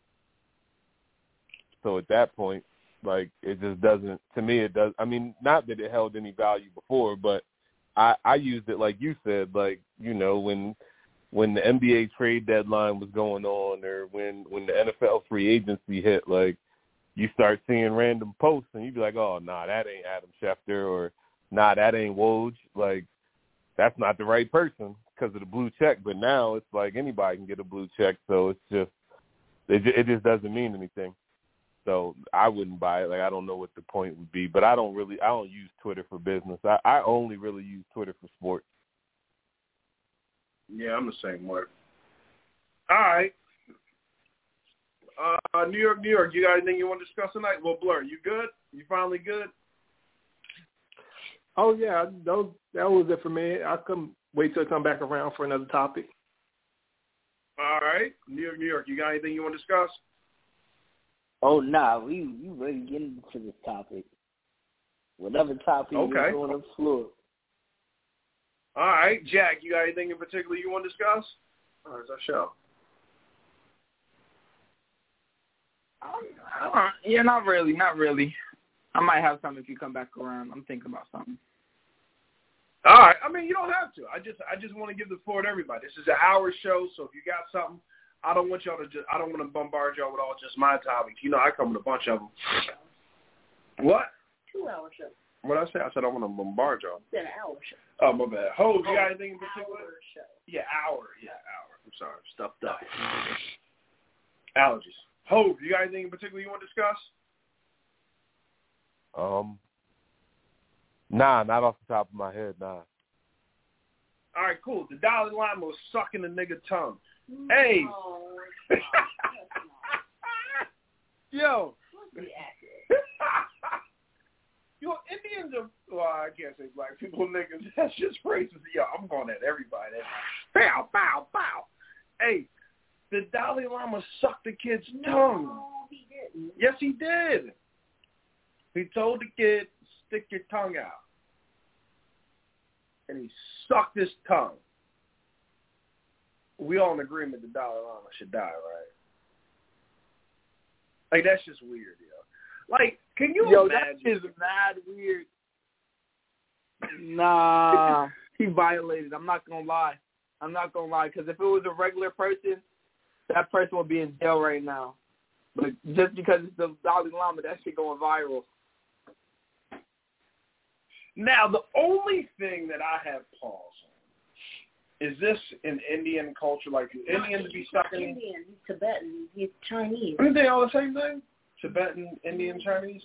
[SPEAKER 8] So at that point, like, it just doesn't, to me it does, I mean, not that it held any value before, but I used it like you said, like, you know, when the NBA trade deadline was going on, or when the NFL free agency hit, like, you start seeing random posts and you be like, oh, nah, that ain't Adam Schefter, or nah, that ain't Woj. Like, that's not the right person because of the blue check. But now it's like anybody can get a blue check, so it's just, it just doesn't mean anything. So I wouldn't buy it. Like, I don't know what the point would be, but I don't use Twitter for business. I only really use Twitter for sports.
[SPEAKER 2] Yeah, I'm the same way. All right. New York, you got anything you want to discuss tonight? Well, Blur, you good? You finally good?
[SPEAKER 4] Oh, yeah, that was it for me. I couldn't wait till I come back around for another topic.
[SPEAKER 2] All right. New York, you got anything you want to discuss?
[SPEAKER 5] Oh, nah, we ready to get into this topic. Whatever topic is on the floor.
[SPEAKER 2] All right. Jack, you got anything in particular you want to discuss? Or is our show?
[SPEAKER 7] Yeah, not really. I might have something if you come back around. I'm thinking about something.
[SPEAKER 2] All right. I mean, you don't have to. I just want to give the floor to everybody. This is an hour show, so if you got something, I don't want to bombard y'all with all just my topics. You know, I come with a bunch of them. What?
[SPEAKER 3] 2-hour show.
[SPEAKER 2] What I say? I said I want to bombard y'all.
[SPEAKER 3] It's an hour show.
[SPEAKER 2] Oh, my bad. Ho, you got anything in particular?
[SPEAKER 3] Hour show.
[SPEAKER 2] Yeah, hour. I'm sorry. Stuffed up. Allergies. Ho, you got anything in particular you want to discuss?
[SPEAKER 8] Nah, not off the top of my head, nah.
[SPEAKER 2] All right, cool. The Dalai Lama was sucking the nigga tongue. Hey.
[SPEAKER 3] Oh,
[SPEAKER 2] Yo. Yo, Indians are, well, I can't say black people niggas. That's just racist. Yo, I'm going at everybody. Pow, pow, pow. Hey, the Dalai Lama sucked the kid's tongue.
[SPEAKER 3] No, he didn't.
[SPEAKER 2] Yes, he did. He told the kid, stick your tongue out. And he sucked his tongue. We all in agreement the Dalai Lama should die, right? Like, that's just weird, yo. Like, can you imagine?
[SPEAKER 7] That is mad weird. Nah, he violated. I'm not going to lie. Because if it was a regular person, that person would be in jail right now. But just because it's the Dalai Lama, that shit going viral.
[SPEAKER 2] Now, the only thing that I have pause on is this in Indian culture, like Indians be sucking.
[SPEAKER 3] He's Indian, he's Tibetan, he's Chinese.
[SPEAKER 2] Aren't they all the same thing? Tibetan, Indian, Chinese?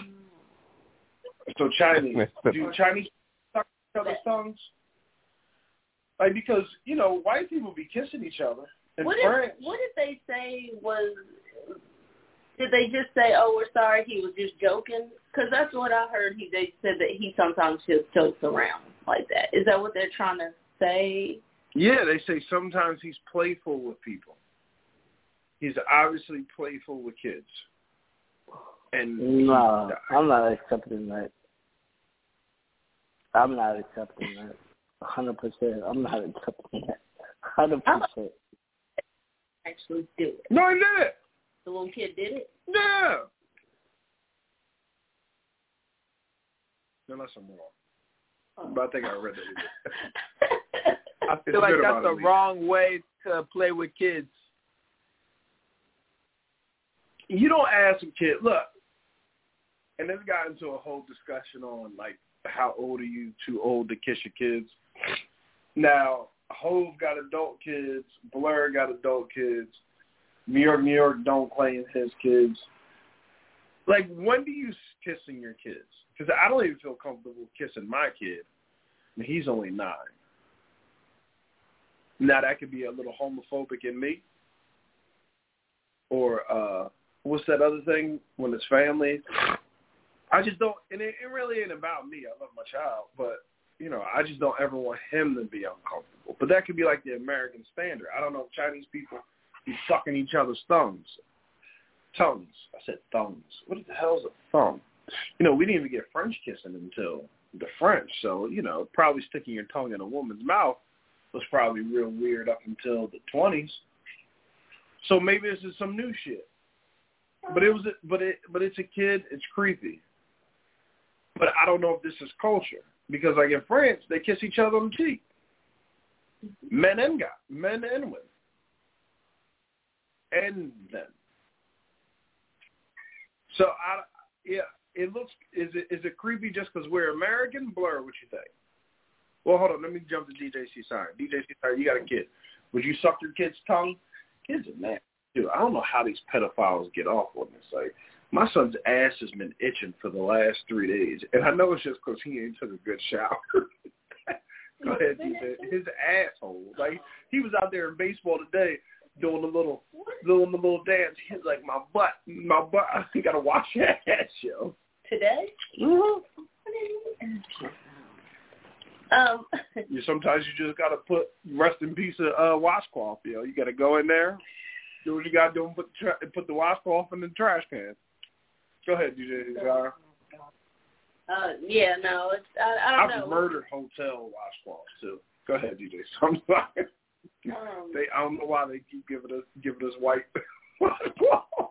[SPEAKER 2] So Chinese. Do Chinese suck each other's tongues? Like, because, you know, white people be kissing each other.
[SPEAKER 3] What did they say was, did they just say, oh, we're sorry, he was just joking? Because that's what I heard. They said that he sometimes just jokes around like that. Is that what they're trying to say?
[SPEAKER 2] Yeah, they say sometimes he's playful with people. He's obviously playful with kids. And
[SPEAKER 5] no, I'm not accepting that. 100%. I'm not accepting that. 100%.
[SPEAKER 3] Actually do it.
[SPEAKER 2] No, he did it.
[SPEAKER 3] The little kid did it?
[SPEAKER 2] Yeah. Unless I'm wrong. But I think I read that.
[SPEAKER 7] I feel like that's the wrong way to play with kids.
[SPEAKER 2] You don't ask a kid, look, and this got into a whole discussion on, like, how old are you too old to kiss your kids? Now, Hove got adult kids. Blur got adult kids. New York don't claim his kids. Like, when do you kissing your kids? Because I don't even feel comfortable kissing my kid. I mean, he's only 9. Now, that could be a little homophobic in me. Or what's that other thing when it's family? I just don't, and it really ain't about me. I love my child, but, you know, I just don't ever want him to be uncomfortable. But that could be like the American standard. I don't know if Chinese people be sucking each other's tongues. I said thumbs. What the hell is a thumb? You know, we didn't even get French kissing until the French. So, you know, probably sticking your tongue in a woman's mouth was probably real weird up until the 20s. So maybe this is some new shit. But it's a kid. It's creepy. But I don't know if this is culture because, like in France, they kiss each other on the cheek. Men and women. And then. So it looks. Is it creepy just because we're American? Blur, what you think? Well, hold on. Let me jump to DJ C. Siren. DJ C. Siren, you got a kid. Would you suck your kid's tongue? Kids are nasty. Dude, I don't know how these pedophiles get off on this. Like, my son's ass has been itching for the last 3 days, and I know it's just because he ain't took a good shower. Go ahead, DJ. His asshole. Like, he was out there in baseball today doing the little dance. He's like, my butt. You gotta wash that ass, yo.
[SPEAKER 3] Today?
[SPEAKER 2] Mm-hmm. Sometimes you just gotta put rest in peace of washcloth, yo. You gotta go in there, do what you gotta do, and put the washcloth in the trash can. Go ahead, DJ.
[SPEAKER 3] Yeah, no, it's I don't know.
[SPEAKER 2] I've murdered hotel washcloths too. Go ahead, DJ. I'm sorry. I don't know why they keep giving us white washcloths.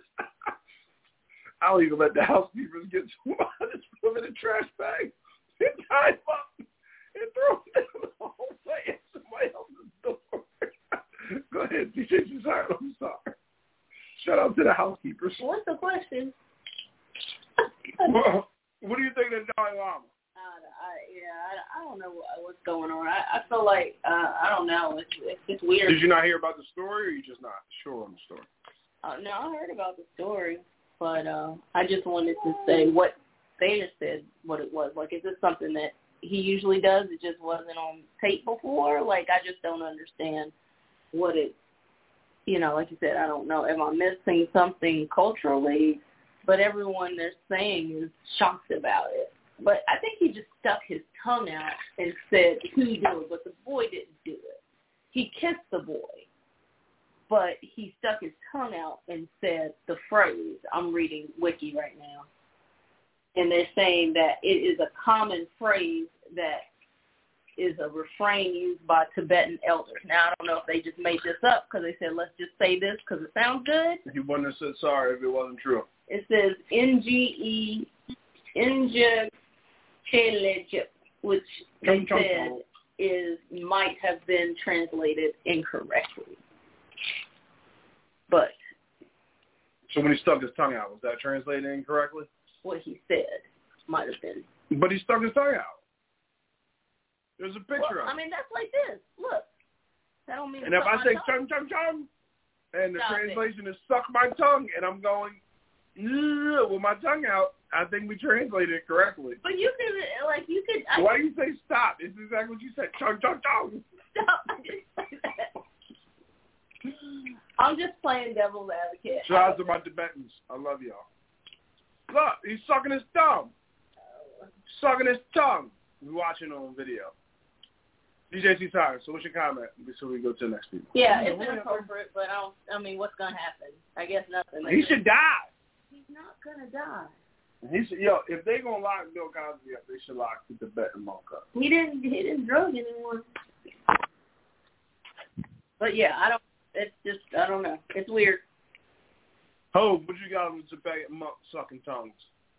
[SPEAKER 2] I don't even let the housekeepers get some. I just put them in a trash bag and tie them up and throw them down the hallway at somebody else's door. Go ahead, DJ. I'm sorry. Shout out to the housekeepers.
[SPEAKER 3] What's the question?
[SPEAKER 2] Well, what do you think of Dalai Lama?
[SPEAKER 3] I don't know what's going on. I feel like I don't know. It's just weird.
[SPEAKER 2] Did you not hear about the story, or are you just not sure on the story?
[SPEAKER 3] No, I heard about the story, but I just wanted to say what Theta said, what it was. Like, is this something that he usually does? It just wasn't on tape before? Like, I just don't understand what it, like you said, I don't know. Am I missing something culturally? But everyone they're saying is shocked about it. But I think he just stuck his tongue out and said, who do it? But the boy didn't do it. He kissed the boy. but he stuck his tongue out and said the phrase. I'm reading Wiki right now. And they're saying that it is a common phrase that is a refrain used by Tibetan elders. Now, I don't know if they just made this up because they said, let's just say this because it sounds good.
[SPEAKER 2] You wouldn't have said sorry if it wasn't true.
[SPEAKER 3] It says Injekelejup, which they said might have been translated incorrectly. But.
[SPEAKER 2] So when he stuck his tongue out, was that translated incorrectly?
[SPEAKER 3] What he said might have been.
[SPEAKER 2] But he stuck his tongue out. There's a picture of it.
[SPEAKER 3] I mean, that's like this. Look. That don't mean.
[SPEAKER 2] And if I say chung, chung, chung, and the translation is suck my tongue, and I'm going with my tongue out, I think we translated it correctly.
[SPEAKER 3] But you could.
[SPEAKER 2] Why do you say stop? It's exactly what you said. Chung, chung, chung.
[SPEAKER 3] Stop. I didn't say that. I'm just playing devil's advocate.
[SPEAKER 2] Shout out to my Tibetans. I love y'all. Look, he's sucking his thumb. Sucking his tongue. We're watching on video. DJ C. Tires, so what's your comment before we go to the next people?
[SPEAKER 3] Yeah, it's inappropriate, but I mean, what's going to happen? I guess nothing.
[SPEAKER 2] He should die.
[SPEAKER 3] He's not going to die.
[SPEAKER 2] If they're going to lock Bill Cosby up, they should lock the Tibetan monk up.
[SPEAKER 3] He didn't drug anyone. But yeah, I don't know. It's weird.
[SPEAKER 2] Hope, what you got on the Tibetan monk sucking tongues?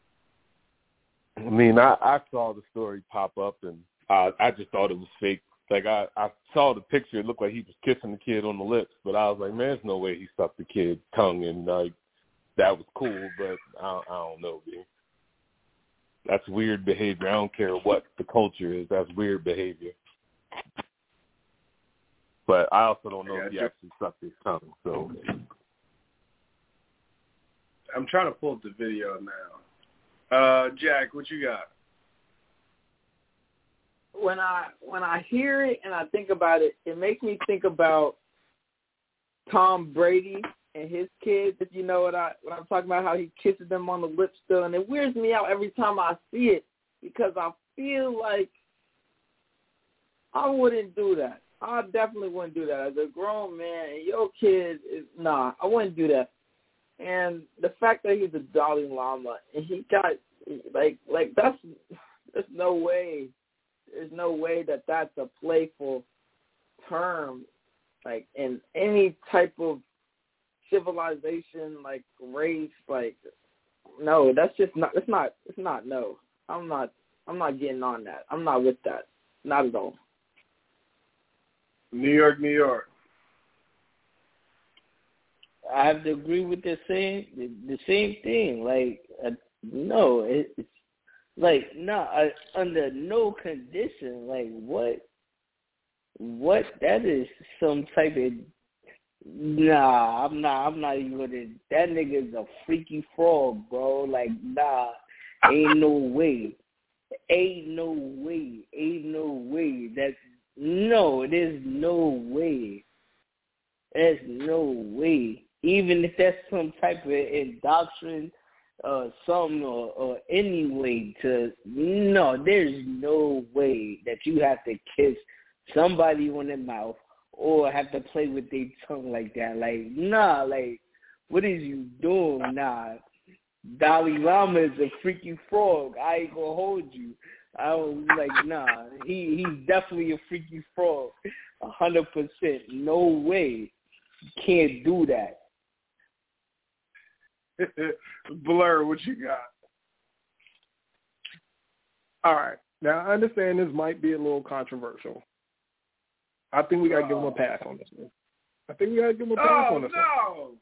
[SPEAKER 8] I mean, I saw the story pop up, and I just thought it was fake. Like, I saw the picture. It looked like he was kissing the kid on the lips, but I was like, man, there's no way he sucked the kid's tongue, and, like, that was cool, but I don't know, man. That's weird behavior. I don't care what the culture is. That's weird behavior. But I also don't know if he actually sucked his tongue, so.
[SPEAKER 2] I'm trying to pull up the video now. Jack, what you got?
[SPEAKER 7] When I hear it and I think about it, it makes me think about Tom Brady and his kids. If you know what I'm talking about, how he kisses them on the lips still, and it weirds me out every time I see it because I feel like I wouldn't do that. I definitely wouldn't do that as a grown man. And your kid is I wouldn't do that. And the fact that he's a Dalai Lama and he got like there's no way. There's no way that that's a playful term, like in any type of civilization, like race, like no, that's just not. It's not. No, I'm not getting on that. I'm not with that. Not at all.
[SPEAKER 2] New York, New York.
[SPEAKER 5] I have to agree with the same thing. Like, no, it's like, under no condition. Like, what? That is some type of. I'm not even gonna. That nigga is a freaky frog, bro. Like, ain't no way. Ain't no way. There's no way. There's no way. Even if that's some type of indoctrination, something or any way to, there's no way that you have to kiss somebody on the mouth or have to play with their tongue like that. Like, like, what is you doing? Dalai Lama is a freaky frog. I ain't gonna hold you. I don't he's definitely a freaky frog. 100%. No way. You can't do that.
[SPEAKER 2] Blur, what you got?
[SPEAKER 4] All right. Now, I understand this might be a little controversial. I think we got to give him a pass on this one. On this one.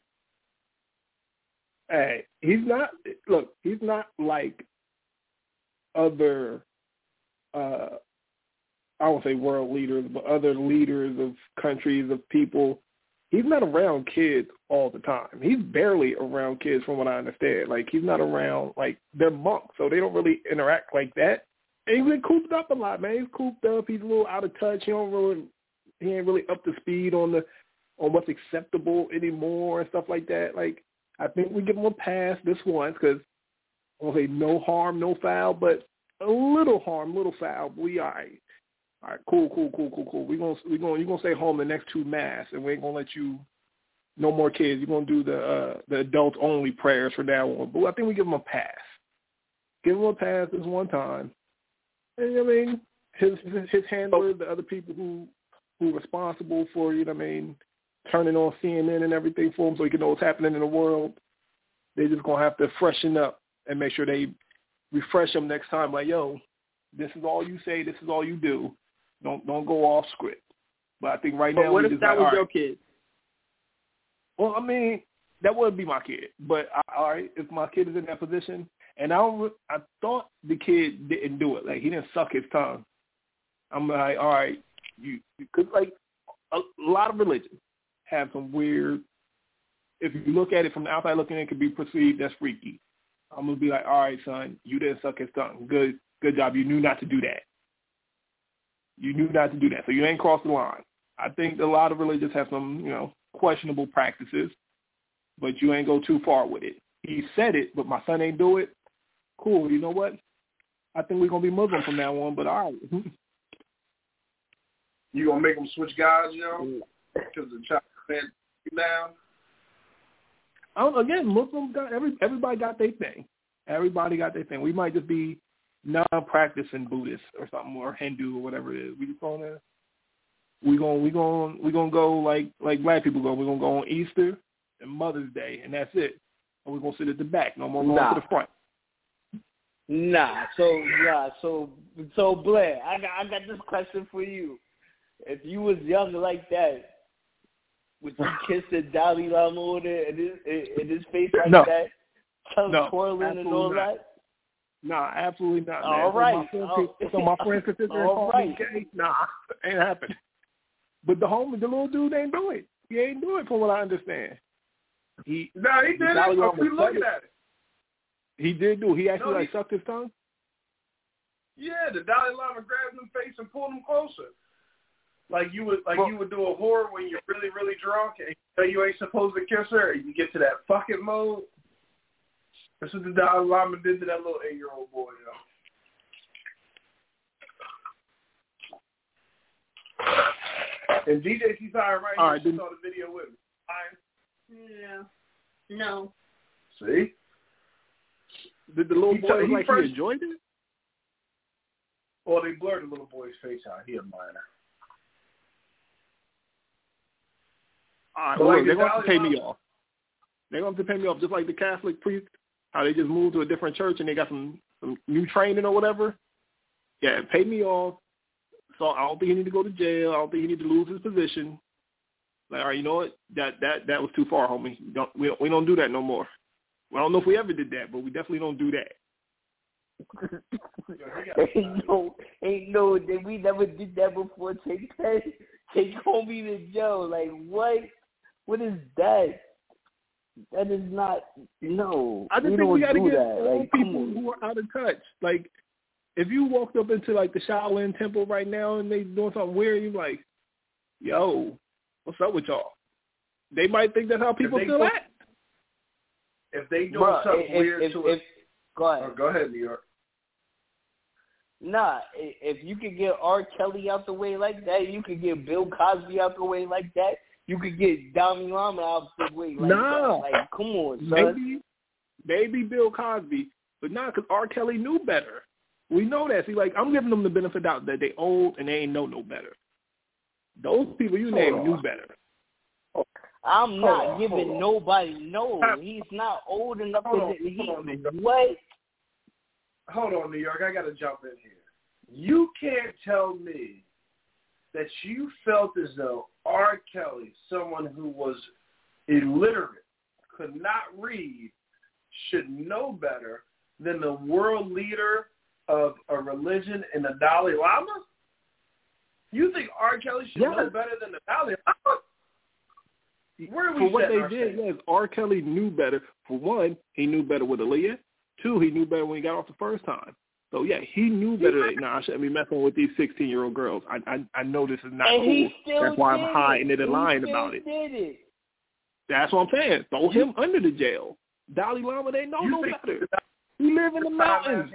[SPEAKER 4] Hey, he's not like other, I won't say world leaders, but other leaders of countries, of people. He's not around kids all the time. He's barely around kids from what I understand. Like, he's not around, like, they're monks, so they don't really interact like that. And he's been cooped up a lot, man. He's cooped up. He's a little out of touch. He ain't really up to speed on what's acceptable anymore and stuff like that. Like, I think we give him a pass this once because I won't say no harm, no foul, but a little harm, little foul. But we all right. All right, cool. You're gonna stay home the next two masks, and we ain't gonna let you no more kids. You're gonna do the adult only prayers for that one. But I think we give him a pass. Give him a pass this one time. And I mean, his handler, the other people who are responsible for, you know what I mean, turning on CNN and everything for him so he can know what's happening in the world. They're just gonna have to freshen up and make sure they refresh him next time. Like, yo, this is all you say. This is all you do. Don't go off script. But I think right now,
[SPEAKER 7] what if that was your kid?
[SPEAKER 4] Well, I mean, that would be my kid. But all right, if my kid is in that position, and I thought the kid didn't do it. Like, he didn't suck his tongue. I'm like, all right, because like a lot of religions have some weird. If you look at it from the outside looking in, it could be perceived as freaky. I'm gonna be like, all right, son, you didn't suck his tongue. Good job. You knew not to do that. You knew not to do that, so you ain't crossed the line. I think a lot of religions have some, you know, questionable practices, but you ain't go too far with it. He said it, but my son ain't do it. Cool. You know what? I think we're gonna be Muslim from now on. But all right.
[SPEAKER 2] You gonna make them switch guys, you know, because the child said now.
[SPEAKER 4] Again, Muslims got everybody got their thing. Everybody got their thing. We might just be non-practicing Buddhist or something, or Hindu or whatever it is. We just gonna go like black people go. We're gonna go on Easter and Mother's Day, and that's it. And we're gonna sit at the back. No more going to the front.
[SPEAKER 5] So Blair, I got this question for you. If you was young like that, would you kiss the Dalai Lama in his face like that?
[SPEAKER 4] No,
[SPEAKER 5] twirling and all
[SPEAKER 4] not.
[SPEAKER 5] that?
[SPEAKER 4] Nah, absolutely not. Man.
[SPEAKER 5] All right.
[SPEAKER 4] So my friends could sit there and call me gay? Nah, ain't happening. But the little dude ain't do it. He ain't do it from what I understand.
[SPEAKER 2] He did it. We looking at it.
[SPEAKER 4] He did do it. He actually sucked his tongue?
[SPEAKER 2] Yeah, the Dalai Lama grabbed him face and pulled him closer. Like you would do a horror when you're really, really drunk and you ain't supposed to kiss her and you get to that fucking mode. That's what the Dalai Lama did to that little 8-year-old boy, And DJ T Fire right here saw the video with me.
[SPEAKER 3] Yeah. No.
[SPEAKER 2] See?
[SPEAKER 4] Did the little boy he enjoyed it?
[SPEAKER 2] Well, they blurred the little boy's face out. He a minor.
[SPEAKER 4] All right, they're going to pay me off. They're going to pay me off just like the Catholic priests, how they just moved to a different church and they got some new training or whatever. Yeah, pay me off. So I don't think he need to go to jail. I don't think he need to lose his position. Like, all right, you know what? That was too far, homie. We don't do that no more. Well, I don't know if we ever did that, but we definitely don't do that.
[SPEAKER 5] Ain't no, we never did that before. Take homie to jail. Like, what? What is that? That is not, no.
[SPEAKER 4] I just think we got to get all people who are out of touch. Like, if you walked up into, like, the Shaolin Temple right now and they doing something weird, you're like, yo, what's up with y'all? They might think that's how people still act.
[SPEAKER 2] If they doing something weird to us.
[SPEAKER 5] Go ahead.
[SPEAKER 2] Oh, go ahead, New York.
[SPEAKER 5] Nah, if you could get R. Kelly out the way like that, you could get Bill Cosby out the way like that, you could get Dalai Lama out the way like that. Like, come on, son.
[SPEAKER 4] Maybe Bill Cosby, but not because R. Kelly knew better. We know that. See, like, I'm giving them the benefit of the doubt that they old and they ain't know no better. Those people you named knew better.
[SPEAKER 5] I'm not giving nobody no. He's not old enough to what?
[SPEAKER 2] Hold on, New York. I got to jump in here. You can't tell me that you felt as though R. Kelly, someone who was illiterate, could not read, should know better than the world leader of a religion in the Dalai Lama? You think R. Kelly should know better than the Dalai Lama? Where
[SPEAKER 4] for what they did, yes, R. Kelly knew better. For one, he knew better with Aaliyah. Two, he knew better when he got off the first time. So, yeah, he knew better. I shouldn't be messing with these 16-year-old girls. I know this is not cool. That's why I'm hiding it and lying about it. That's what I'm saying. Throw him under the jail. Dalai Lama, they know no better. He live in the mountains.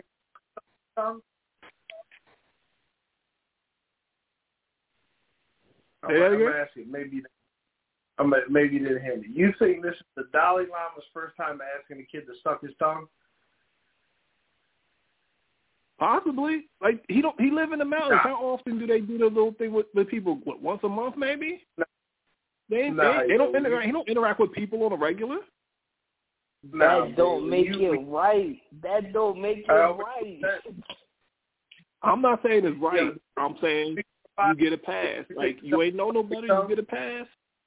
[SPEAKER 2] I'm asking, Maybe you didn't hear me. You think this is the Dalai Lama's first time asking a kid to suck his tongue?
[SPEAKER 6] Possibly. Like he live in the mountains. How often do they do the little thing with people? What, once a month maybe?
[SPEAKER 2] No.
[SPEAKER 6] They don't interact. He don't interact with people on a regular.
[SPEAKER 5] That don't make it right. That don't make it right.
[SPEAKER 6] I'm not saying it's right. I'm saying you get a pass. Like you ain't know no better, you get a pass.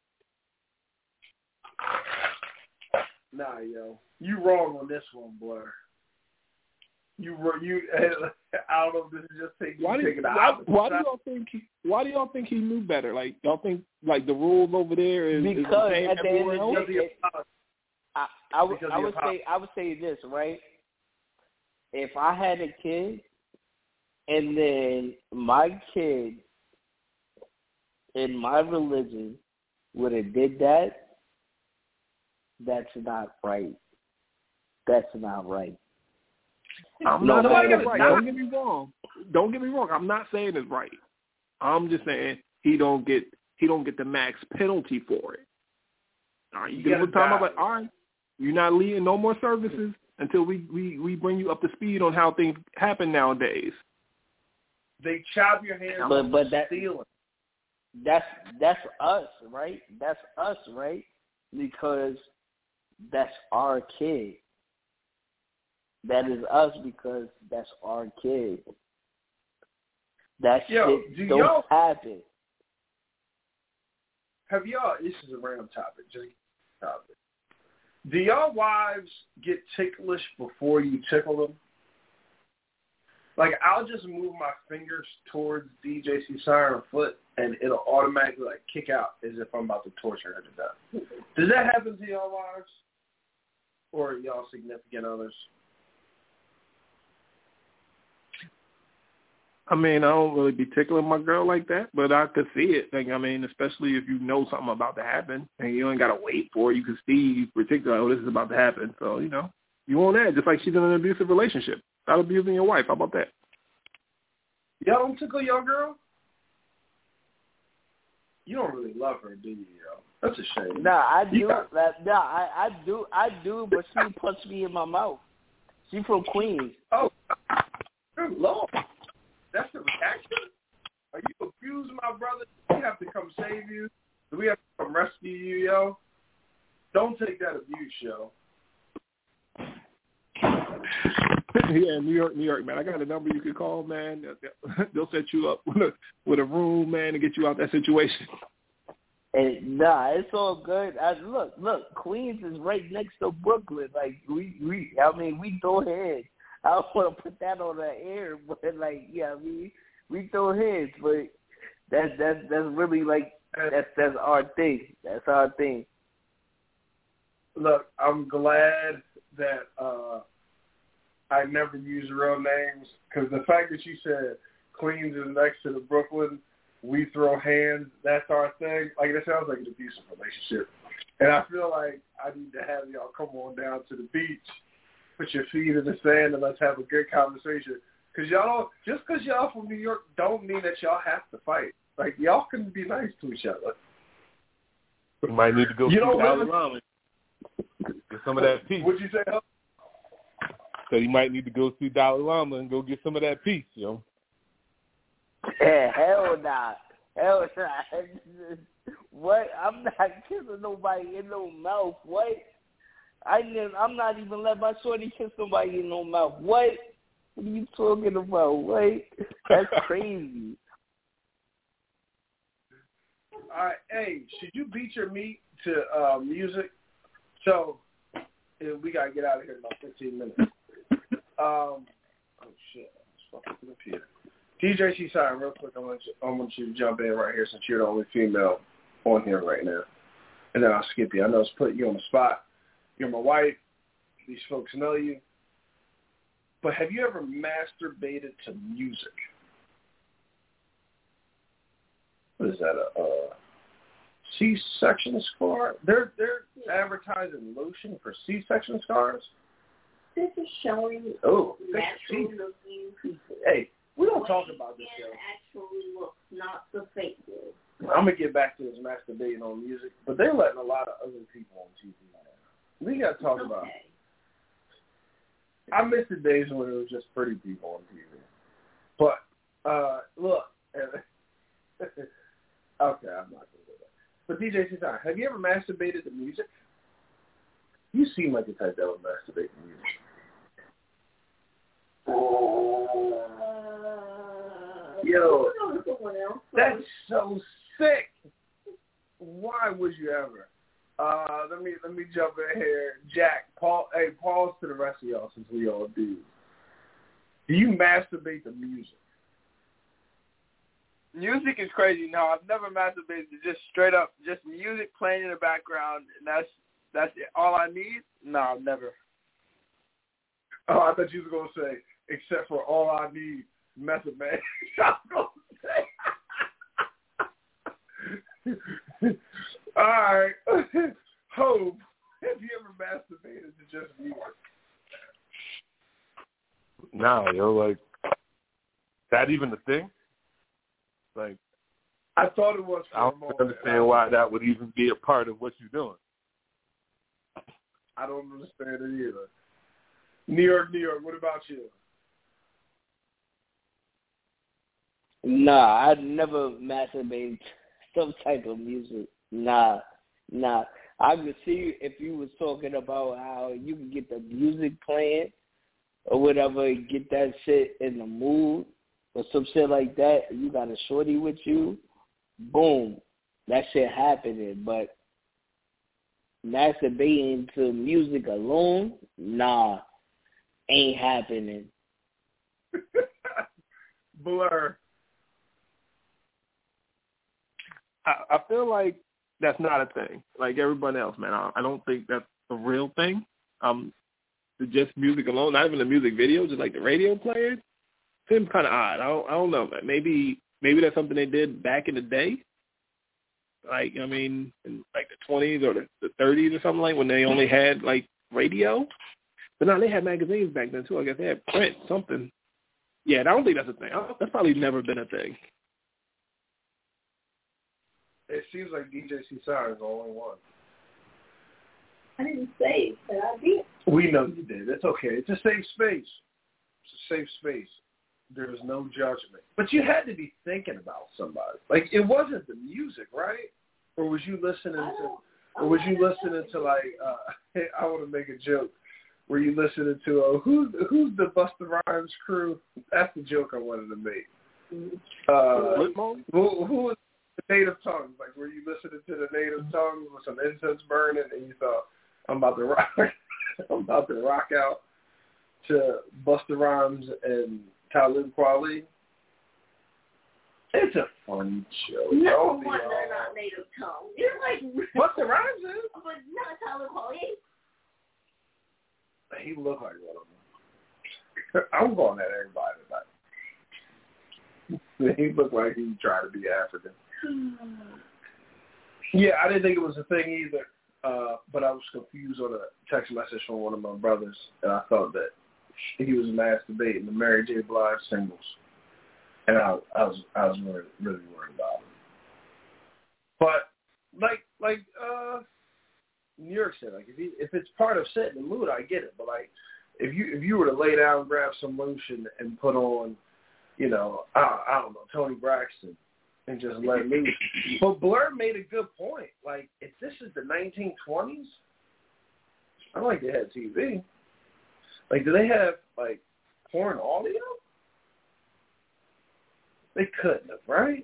[SPEAKER 2] Nah, yo, you wrong on this one, Blur. You I don't know if this is just taking the opposite.
[SPEAKER 6] Why do y'all think he knew better? Like y'all think like the rules over there is
[SPEAKER 5] because
[SPEAKER 6] the same
[SPEAKER 5] at the end
[SPEAKER 6] everywhere
[SPEAKER 5] of the day, I would say this, right? If I had a kid and then my kid in my religion would have did that, that's not right. That's not right.
[SPEAKER 6] I'm not saying it's right. Don't get me wrong. I'm not saying it's right. I'm just saying he don't get the max penalty for it. All right, you get what I'm talking about? All right, you're not leading no more services until we bring you up to speed on how things happen nowadays.
[SPEAKER 2] They chop your hands off
[SPEAKER 5] but that's
[SPEAKER 2] stealing.
[SPEAKER 5] That's us, right? That's us, right? Because that's our kid. That is us because that's our kid. That shit don't happen.
[SPEAKER 2] Have y'all? This is a random topic. Just topic. Do y'all wives get ticklish before you tickle them? Like I'll just move my fingers towards DJC Siren foot, and it'll automatically like kick out as if I'm about to torture her to death. Does that happen to y'all wives or y'all significant others?
[SPEAKER 6] I mean, I don't really be tickling my girl like that, but I could see it. Like, I mean, especially if you know something about to happen and you ain't got to wait for it. You can see particularly, oh, this is about to happen. So, you know, you want that just like she's in an abusive relationship. Not abusing your wife. How about that?
[SPEAKER 2] Y'all don't tickle your girl? You don't really love her, do you, yo? That's a shame.
[SPEAKER 5] Nah, I do. I do, but she punched me in my mouth. She from Queens.
[SPEAKER 2] Oh, good Lord. That's the reaction? Are you abusing my brother? Do we have to come save you? Do we have to come rescue you, yo? Don't take that abuse, yo.
[SPEAKER 6] Yeah, New York, man. I got a number you can call, man. They'll set you up with a room, man, to get you out that situation.
[SPEAKER 5] Nah, it's all good. Look, Queens is right next to Brooklyn. Like we throw heads. I don't want to put that on the air, but like, yeah, I mean, we throw heads, but that's really like that's our thing. That's our thing.
[SPEAKER 2] Look, I'm glad that I never use real names because the fact that you said Queens is next to the Brooklyn, we throw hands, that's our thing. Like, that sounds like an abusive relationship. And I feel like I need to have y'all come on down to the beach, put your feet in the sand, and let's have a good conversation. Because just because y'all from New York don't mean that y'all have to fight. Like, y'all can be nice to each other.
[SPEAKER 8] You might need to go see Dalai Lama. Get some of that peace.
[SPEAKER 2] What'd you say?
[SPEAKER 8] So you might need to go see Dalai Lama and go get some of that peace, yo.
[SPEAKER 5] Yeah, hell nah. What? I'm not kissing nobody in no mouth. What? I'm not even letting my shorty kiss somebody in no mouth. What? What are you talking about? What? That's crazy.
[SPEAKER 2] All right, hey, should you beat your meat to music? So we gotta get out of here in about 15 minutes. Oh shit, I'm fucking up here. DJ Siren, real quick, I want you to jump in right here since you're the only female on here right now, and then I'll skip you. I know it's putting you on the spot. You're my wife. These folks know you. But have you ever masturbated to music? What is that, a C-section scar? They're advertising lotion for C-section scars?
[SPEAKER 3] This is showing natural-looking people.
[SPEAKER 2] Hey, we don't talk about this, yo.
[SPEAKER 3] actually looks, not the fake one.
[SPEAKER 2] I'm going to get back to this masturbating on music, but they're letting a lot of other people on TV now. We got to talk about it. I miss the days when it was just pretty people on TV. But, look. Okay, I'm not going to do that. But DJ Citan, have you ever masturbated to music? You seem like the type that would masturbate to music. Yo, that's so sick. Why would you ever? Let me jump in here. Jack, Paul, hey, pause to the rest of y'all since we all do. Do you masturbate to music?
[SPEAKER 7] Music is crazy. No, I've never masturbated to just straight up just music playing in the background, and that's it. All I need? No, never.
[SPEAKER 2] Oh, I thought you was gonna say, except for all I need, Method Man. I was gonna say. All right, Hope, have you ever masturbated to just music?
[SPEAKER 8] Nah, yo, like, that even the thing? Like,
[SPEAKER 2] I thought it was. For
[SPEAKER 8] I don't understand why that would even be a part of what you're doing.
[SPEAKER 2] I don't understand it either. New York, what about you?
[SPEAKER 5] Nah, I'd never masturbate some type of music. Nah. I could see if you was talking about how you can get the music playing or whatever, get that shit in the mood or some shit like that, and you got a shorty with you, boom, that shit happening. But masturbating to music alone, nah, ain't happening.
[SPEAKER 2] Blur.
[SPEAKER 6] I feel like that's not a thing. Like everybody else, man. I don't think that's a real thing. Just music alone, not even the music video, just like the radio playing, seems kind of odd. I don't know, man. Maybe that's something they did back in the day. Like, I mean, in like the 20s or the 30s or something, like when they only had like radio. But no, they had magazines back then too. I guess they had print, something. Yeah, I don't think that's a thing. That's probably never been a thing.
[SPEAKER 2] It seems like DJ Citan is the only one.
[SPEAKER 3] I didn't say that I did.
[SPEAKER 2] We know you did. It's okay. It's a safe space. It's a safe space. There is no judgment. But you had to be thinking about somebody. Like, it wasn't the music, right? Or was you listening to like, I want to make a joke. Were you listening to, who's the Busta Rhymes crew? That's the joke I wanted to make. Who was the Native Tongues? Like, were you listening to the Native Tongues with some incense burning and you thought, I'm about to rock out to Busta Rhymes and Talib Kweli? It's a fun show.
[SPEAKER 3] No one, they're not Native Tongue. You're like
[SPEAKER 2] Busta Rhymes is,
[SPEAKER 3] but not Talib Kweli.
[SPEAKER 2] He looked like one of them. I'm going at everybody tonight. He looked like he tried to be African. Yeah, I didn't think it was a thing either. But I was confused on a text message from one of my brothers, and I thought that he was masturbating the Mary J. Blige singles, and I was really, really worried about him. But like New York said, like if it's part of setting the mood, I get it. But like if you were to lay down, grab some lotion, and put on, I don't know, Tony Braxton, and just let loose. But Blur made a good point. Like, if this is the 1920s, I don't think they had TV. Like, do they have, like, porn audio? They couldn't have, right?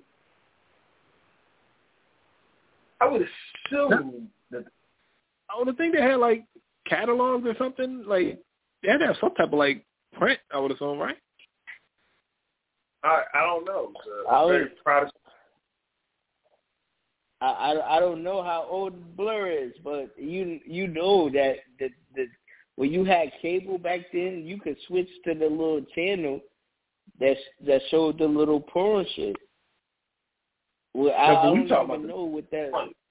[SPEAKER 2] I would assume that...
[SPEAKER 6] I would think they had, like, catalogs or something. Like, they had to have some type of, like, print, I would assume, right?
[SPEAKER 2] I don't know. Very Protestant.
[SPEAKER 5] I don't know how old Blur is, but you know that when you had cable back then, you could switch to the little channel that showed the little porn shit. Well, I don't even know what that.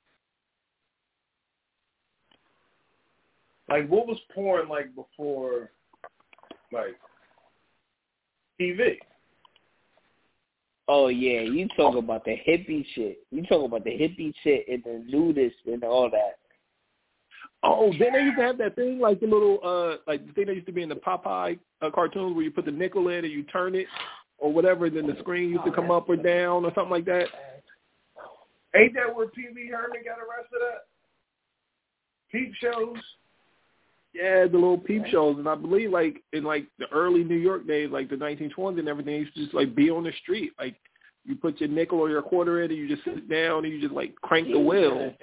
[SPEAKER 2] Like, what was porn like before, like, TV?
[SPEAKER 5] Oh yeah, you talk about the hippie shit. You talk about the hippie shit and the nudist and all that.
[SPEAKER 6] Oh, then they used to have that thing like the little like the thing that used to be in the Popeye cartoons where you put the nickel in and you turn it or whatever, and then the screen used to come up or down or something like that.
[SPEAKER 2] Ain't that where Pee Wee Herman got arrested at? Peep shows.
[SPEAKER 6] Yeah, the little peep shows, and I believe like in like the early New York days, like the 1920s and everything, you used to just like be on the street. Like you put your nickel or your quarter in, and you just sit down and you just like crank the wheel.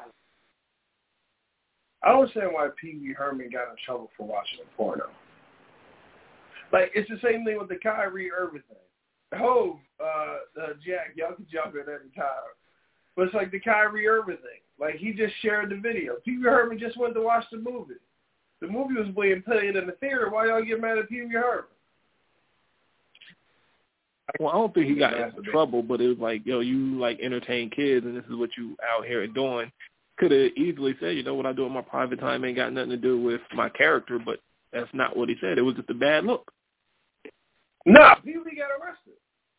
[SPEAKER 2] I don't understand why Pee Wee Herman got in trouble for watching a porno. Like it's the same thing with the Kyrie Irving thing. Jack, y'all can jump in every time, but it's like the Kyrie Irving thing. Like he just shared the video. Pee Wee Herman just went to watch the movie. The movie was being played in the theater. Why y'all get mad at Pee Wee Herman?
[SPEAKER 6] Well, I don't think he got in trouble, but it was like, yo, you like entertain kids, and this is what you out here doing. Could have easily said, you know, what I do in my private time ain't got nothing to do with my character, but that's not what he said. It was just a bad look.
[SPEAKER 2] No, Pee Wee got arrested.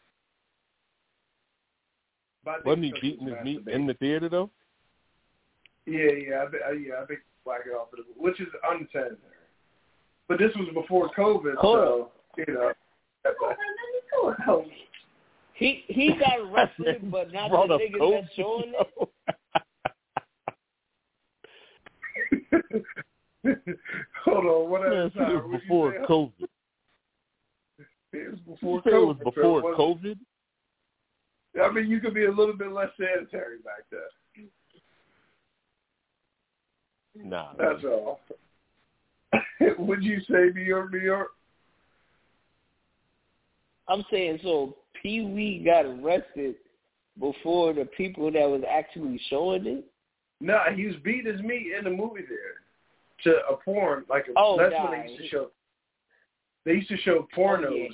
[SPEAKER 8] Wasn't he beating his meat in the theater though?
[SPEAKER 2] Yeah. I think black it off, which is unsanitary. But this was before COVID, so you know.
[SPEAKER 5] He got arrested, but not the niggas that's showing
[SPEAKER 2] it. Hold on, what else?
[SPEAKER 8] It was before COVID.
[SPEAKER 2] It was before COVID.
[SPEAKER 8] It was before COVID?
[SPEAKER 2] I mean, you could be a little bit less sanitary back then.
[SPEAKER 8] Nah.
[SPEAKER 2] That's all. Would you say New York, New York?
[SPEAKER 5] I'm saying, so Pee Wee got arrested before the people that was actually showing it?
[SPEAKER 2] No, he was beating his meat in the movie there to a porn. When they used to show. They used to show pornos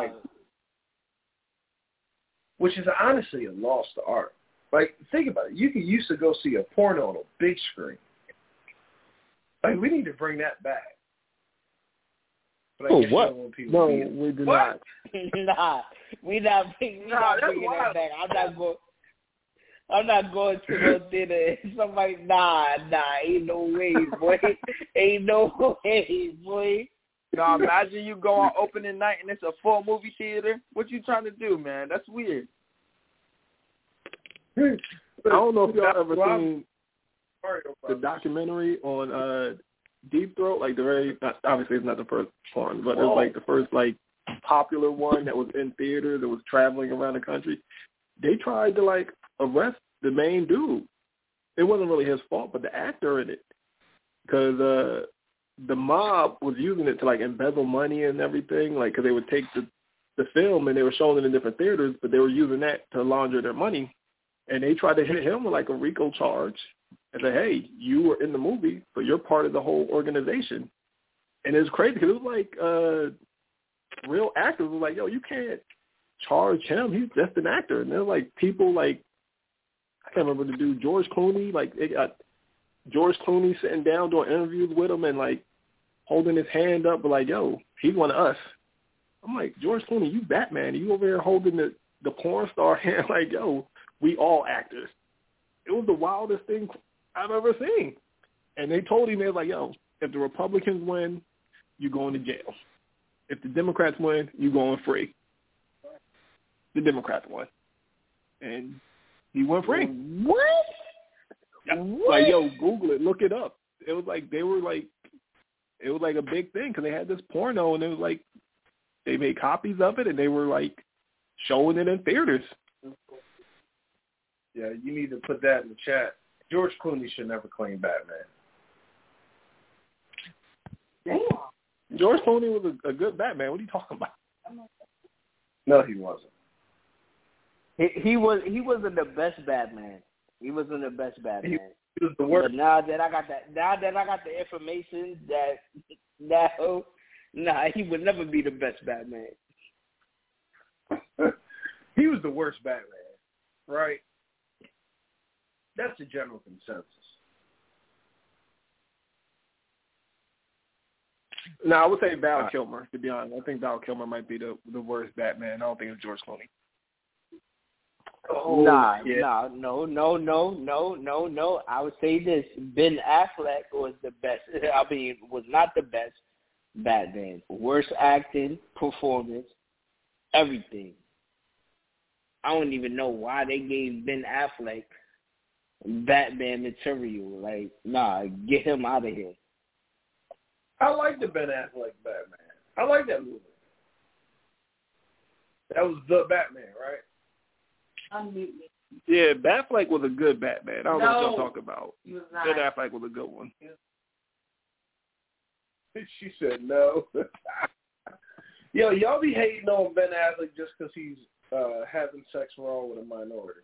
[SPEAKER 2] which is honestly a lost art. Like, think about it. You used to go see a porno on a big screen. Like, we need to bring that back. But I guess
[SPEAKER 6] what? No, we do not.
[SPEAKER 5] Nah, we not bringing that back. I'm not going to no theater. Somebody, ain't no way, boy. Ain't no way, boy.
[SPEAKER 7] No, imagine you go on opening night and it's a full movie theater. What you trying to do, man? That's weird.
[SPEAKER 6] I don't know if y'all ever seen the documentary on Deep Throat. Like obviously it's not the first one, but it was like the first like popular one that was in theaters that was traveling around the country. They tried to like arrest the main dude. It wasn't really his fault, but the actor in it, because the mob was using it to like embezzle money and everything, like because they would take the film and they were showing it in different theaters, but they were using that to launder their money, and they tried to hit him with like a RICO charge and say, hey, you were in the movie, so you're part of the whole organization. And it was crazy because it was like real actors were like, yo, you can't charge him, he's just an actor. And there's like people like, I can't remember the dude, George Clooney, like they got George Clooney sitting down doing interviews with him and like holding his hand up, but like, yo, he's one of us. I'm like, George Clooney, you Batman. You over here holding the porn star hand like, yo, we all actors. It was the wildest thing I've ever seen. And they told him, they was like, yo, if the Republicans win, you're going to jail. If the Democrats win, you're going free. The Democrats won. And he went free.
[SPEAKER 5] What?
[SPEAKER 6] Like, yo, Google it, look it up. It was like it was like a big thing because they had this porno and it was like they made copies of it and they were like showing it in theaters.
[SPEAKER 2] Yeah, you need to put that in the chat. George Clooney should never claim Batman.
[SPEAKER 3] Damn.
[SPEAKER 6] George Clooney was a good Batman. What are you talking about?
[SPEAKER 2] No, he wasn't.
[SPEAKER 5] He wasn't the best Batman. He wasn't the best Batman.
[SPEAKER 2] He was the worst.
[SPEAKER 5] But now that I got the information that he would never be the best Batman.
[SPEAKER 2] He was the worst Batman, right? That's the general consensus.
[SPEAKER 6] No, I would say Val Kilmer, to be honest. I think Val Kilmer might be the worst Batman. I don't think it's George Clooney.
[SPEAKER 5] No. I would say this: Ben Affleck was the best. I mean, was not the best Batman. Worst acting, performance, everything. I don't even know why they gave Ben Affleck Batman material. Like, nah, get him out of here.
[SPEAKER 2] I like the Ben Affleck Batman. I like that movie. That was the Batman, right?
[SPEAKER 3] Unmute me.
[SPEAKER 6] Yeah, Batfleck was a good Batman. I don't know what y'all talk about.
[SPEAKER 3] He was not.
[SPEAKER 6] Ben Affleck was a good one.
[SPEAKER 2] She said no. Yo, y'all be hating on Ben Affleck just because he's having sex wrong with a minority.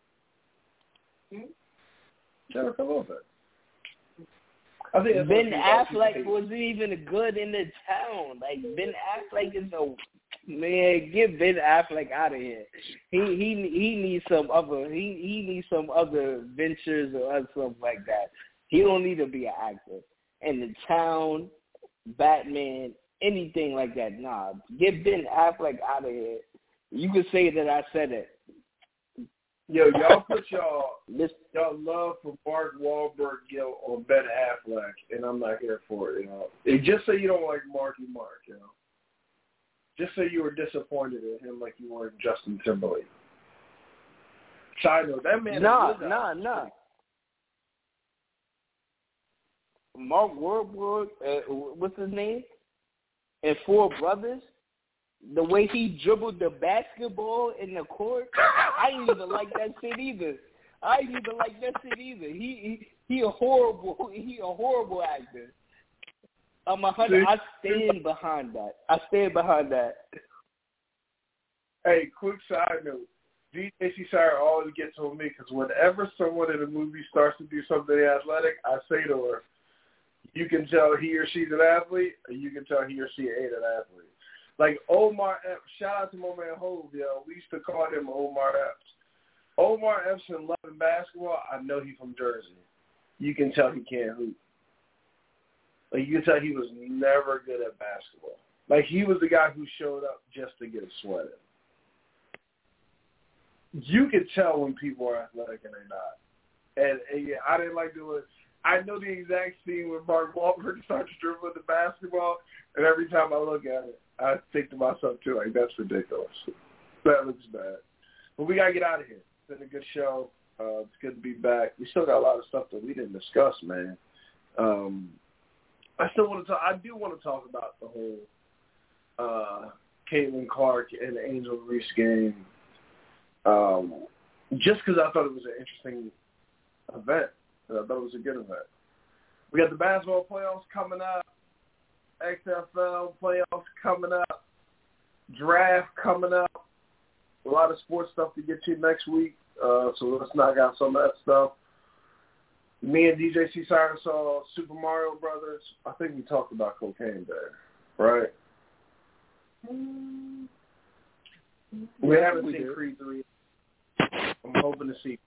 [SPEAKER 2] Jennifer Lopez. I think
[SPEAKER 5] Ben Affleck wasn't even good in the town. Like, Ben Affleck is a man. Get Ben Affleck out of here. He needs some other. He needs some other ventures or something like that. He don't need to be an actor. In the town, Batman, anything like that. Nah, get Ben Affleck out of here. You could say that I said it.
[SPEAKER 2] Yo, y'all put y'all love for Mark Wahlberg guilt on Ben Affleck, and I'm not here for it. You know, and just say you don't like Marky Mark. You know, just say you were disappointed in him like you were in Justin Timberlake. Side note, that man.
[SPEAKER 5] Nah. Mark Wahlberg, what's his name? And Four Brothers. The way he dribbled the basketball in the court, I didn't even like that shit either. He a horrible actor. I stand behind that.
[SPEAKER 2] Hey, quick side note. DJ Sire always gets on me because whenever someone in a movie starts to do something athletic, I say to her, you can tell he or she's an athlete, or you can tell he or she ain't an athlete. Like Omar Epps, shout out to my man Hove, yo. We used to call him Omar Epps. Omar Epps in loving basketball, I know he's from Jersey. You can tell he can't hoop. Like, you can tell he was never good at basketball. Like, he was the guy who showed up just to get a sweat in. You can tell when people are athletic and they're not. And yeah, I didn't like doing it. I know the exact scene when Mark Wahlberg starts dribbling the basketball, and every time I look at it, I think to myself, too, like, that's ridiculous. That looks bad. But we got to get out of here. It's been a good show. It's good to be back. We still got a lot of stuff that we didn't discuss, man. I do want to talk about the whole Caitlin Clark and Angel Reese game, just because I thought it was an interesting event. I thought it was a good event. We got the basketball playoffs coming up, XFL playoffs coming up, draft coming up, a lot of sports stuff to get to next week, so let's knock out some of that stuff. Me and DJ Sire saw Super Mario Brothers. I think we talked about cocaine there, right? We haven't seen Creed 3. I'm hoping to see.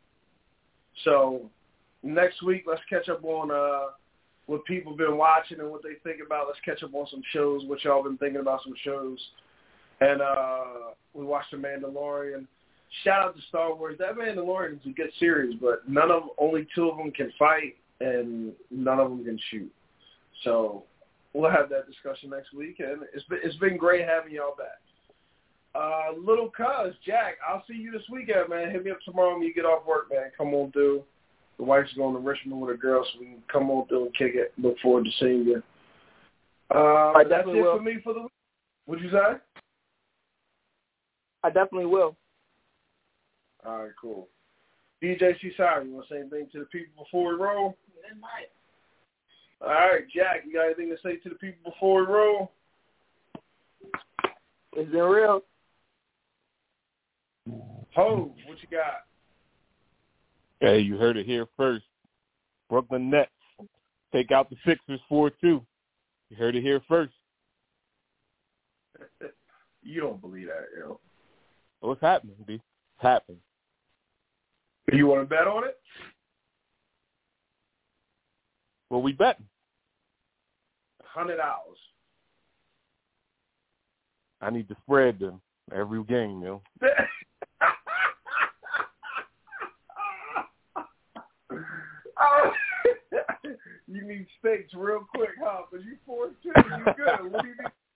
[SPEAKER 2] So next week, let's catch up on what people have been watching and what they think about. Let's catch up on some shows, what y'all been thinking about some shows. And we watched The Mandalorian. Shout out to Star Wars. That Mandalorian is a good series, but only two of them can fight, and none of them can shoot. So we'll have that discussion next week, and it's been great having y'all back. Little cuz, Jack, I'll see you this weekend, man. Hit me up tomorrow when you get off work, man. Come on through. The wife's going to Richmond with her girl, so we can come on through and kick it. Look forward to seeing you. That's it for me for the week. What'd you say?
[SPEAKER 7] I definitely will.
[SPEAKER 2] All right, cool. DJ Sire, you want to say anything to the people before we roll?
[SPEAKER 3] Good night.
[SPEAKER 2] All right, Jack, you got anything to say to the people before we roll?
[SPEAKER 7] It's been real.
[SPEAKER 2] Ho, what you got?
[SPEAKER 8] Hey, you heard it here first. Brooklyn Nets take out the Sixers 4-2. You heard it here first.
[SPEAKER 2] You don't believe that, yo.
[SPEAKER 8] What's happening, B? It's happening.
[SPEAKER 2] You want to bet on it?
[SPEAKER 8] Well, we betting.
[SPEAKER 2] $100.
[SPEAKER 8] I need to spread them every game, yo.
[SPEAKER 2] stakes real quick, huh? But you 4-2, you good. What do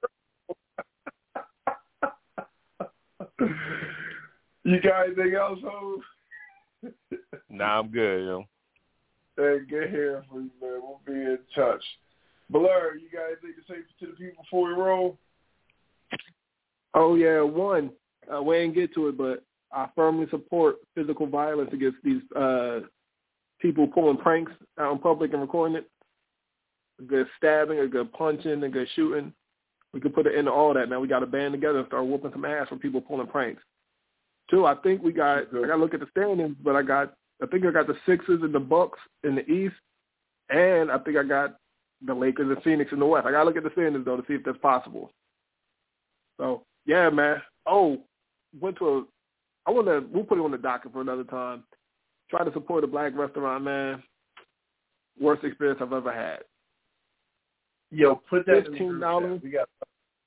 [SPEAKER 2] you need? You got anything else, Hov?
[SPEAKER 8] Nah, I'm good, yo.
[SPEAKER 2] Hey, good hearing from you, man. We'll be in touch. Blur, you got anything to say to the people before we roll?
[SPEAKER 4] Oh, yeah, one. We didn't get to it, but I firmly support physical violence against these people pulling pranks out in public and recording it. A good stabbing, a good punching, a good shooting. We could put an end to all that, man. We got to band together and start whooping some ass for people pulling pranks. Two, I think I got to look at the standings, but I think I got the Sixers and the Bucks in the East, and I think I got the Lakers and Phoenix in the West. I got to look at the standings, though, to see if that's possible. So, yeah, man. Oh, we'll put it on the docket for another time. Try to support a black restaurant, man. Worst experience I've ever had.
[SPEAKER 2] Yo, put that
[SPEAKER 4] $15.
[SPEAKER 2] We got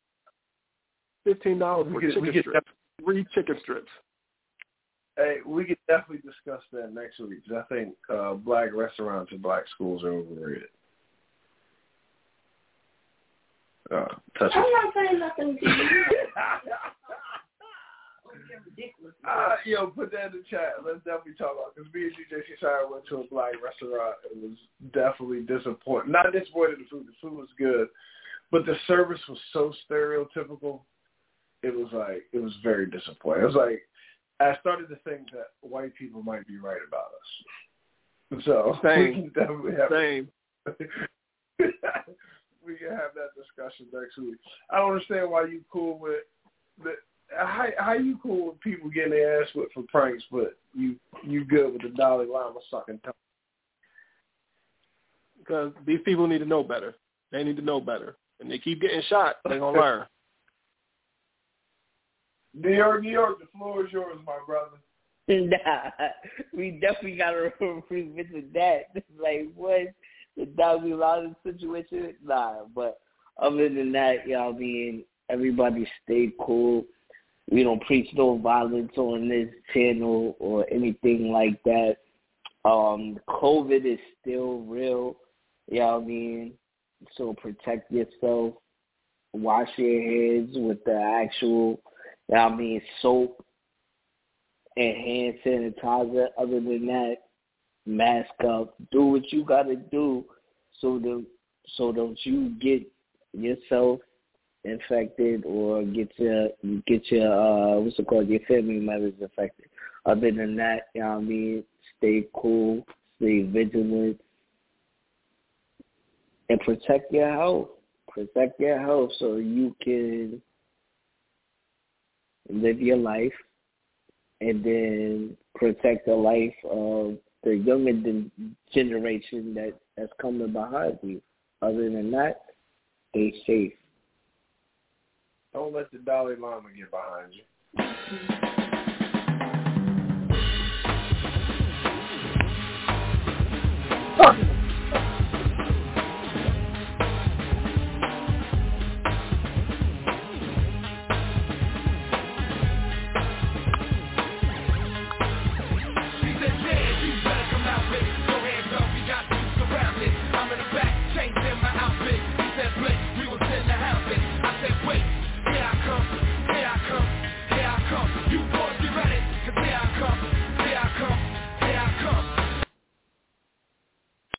[SPEAKER 4] $15 for chicken strips. 3 chicken strips.
[SPEAKER 2] Hey, we could definitely discuss that next week because I think black restaurants and black schools are overrated.
[SPEAKER 3] I'm not saying nothing to you.
[SPEAKER 2] Yo, put that in the chat. Let's definitely talk about it because me and GJ Shire went to a black restaurant. It was definitely disappointing. Not disappointed in the food. The food was good, but the service was so stereotypical. It was very disappointing. It was like I started to think that white people might be right about us. So
[SPEAKER 4] Same.
[SPEAKER 2] we can definitely have
[SPEAKER 4] Same.
[SPEAKER 2] we can have that discussion next week. I don't understand why you cool with how you cool with people getting their ass whipped for pranks, but you good with the Dalai Lama sucking tongue.
[SPEAKER 4] Because these people need to know better. They need to know better. And they keep getting shot, they're going to learn.
[SPEAKER 2] New York, the floor is yours, my brother.
[SPEAKER 5] Nah, we definitely got to revisit that. Like, what? The Dalai Lama situation? Nah, but other than that, I mean, everybody stay cool. We don't preach no violence on this channel or anything like that. COVID is still real. I mean? So protect yourself. Wash your hands with the actual, soap and hand sanitizer. Other than that, mask up. Do what you got to do so don't you get yourself infected or get your your family members affected. Other than that, stay cool, stay vigilant, and protect your health. Protect your health so you can live your life and then protect the life of the younger generation that's coming behind you. Other than that, stay safe.
[SPEAKER 2] Don't let the Dalai Lama get behind you.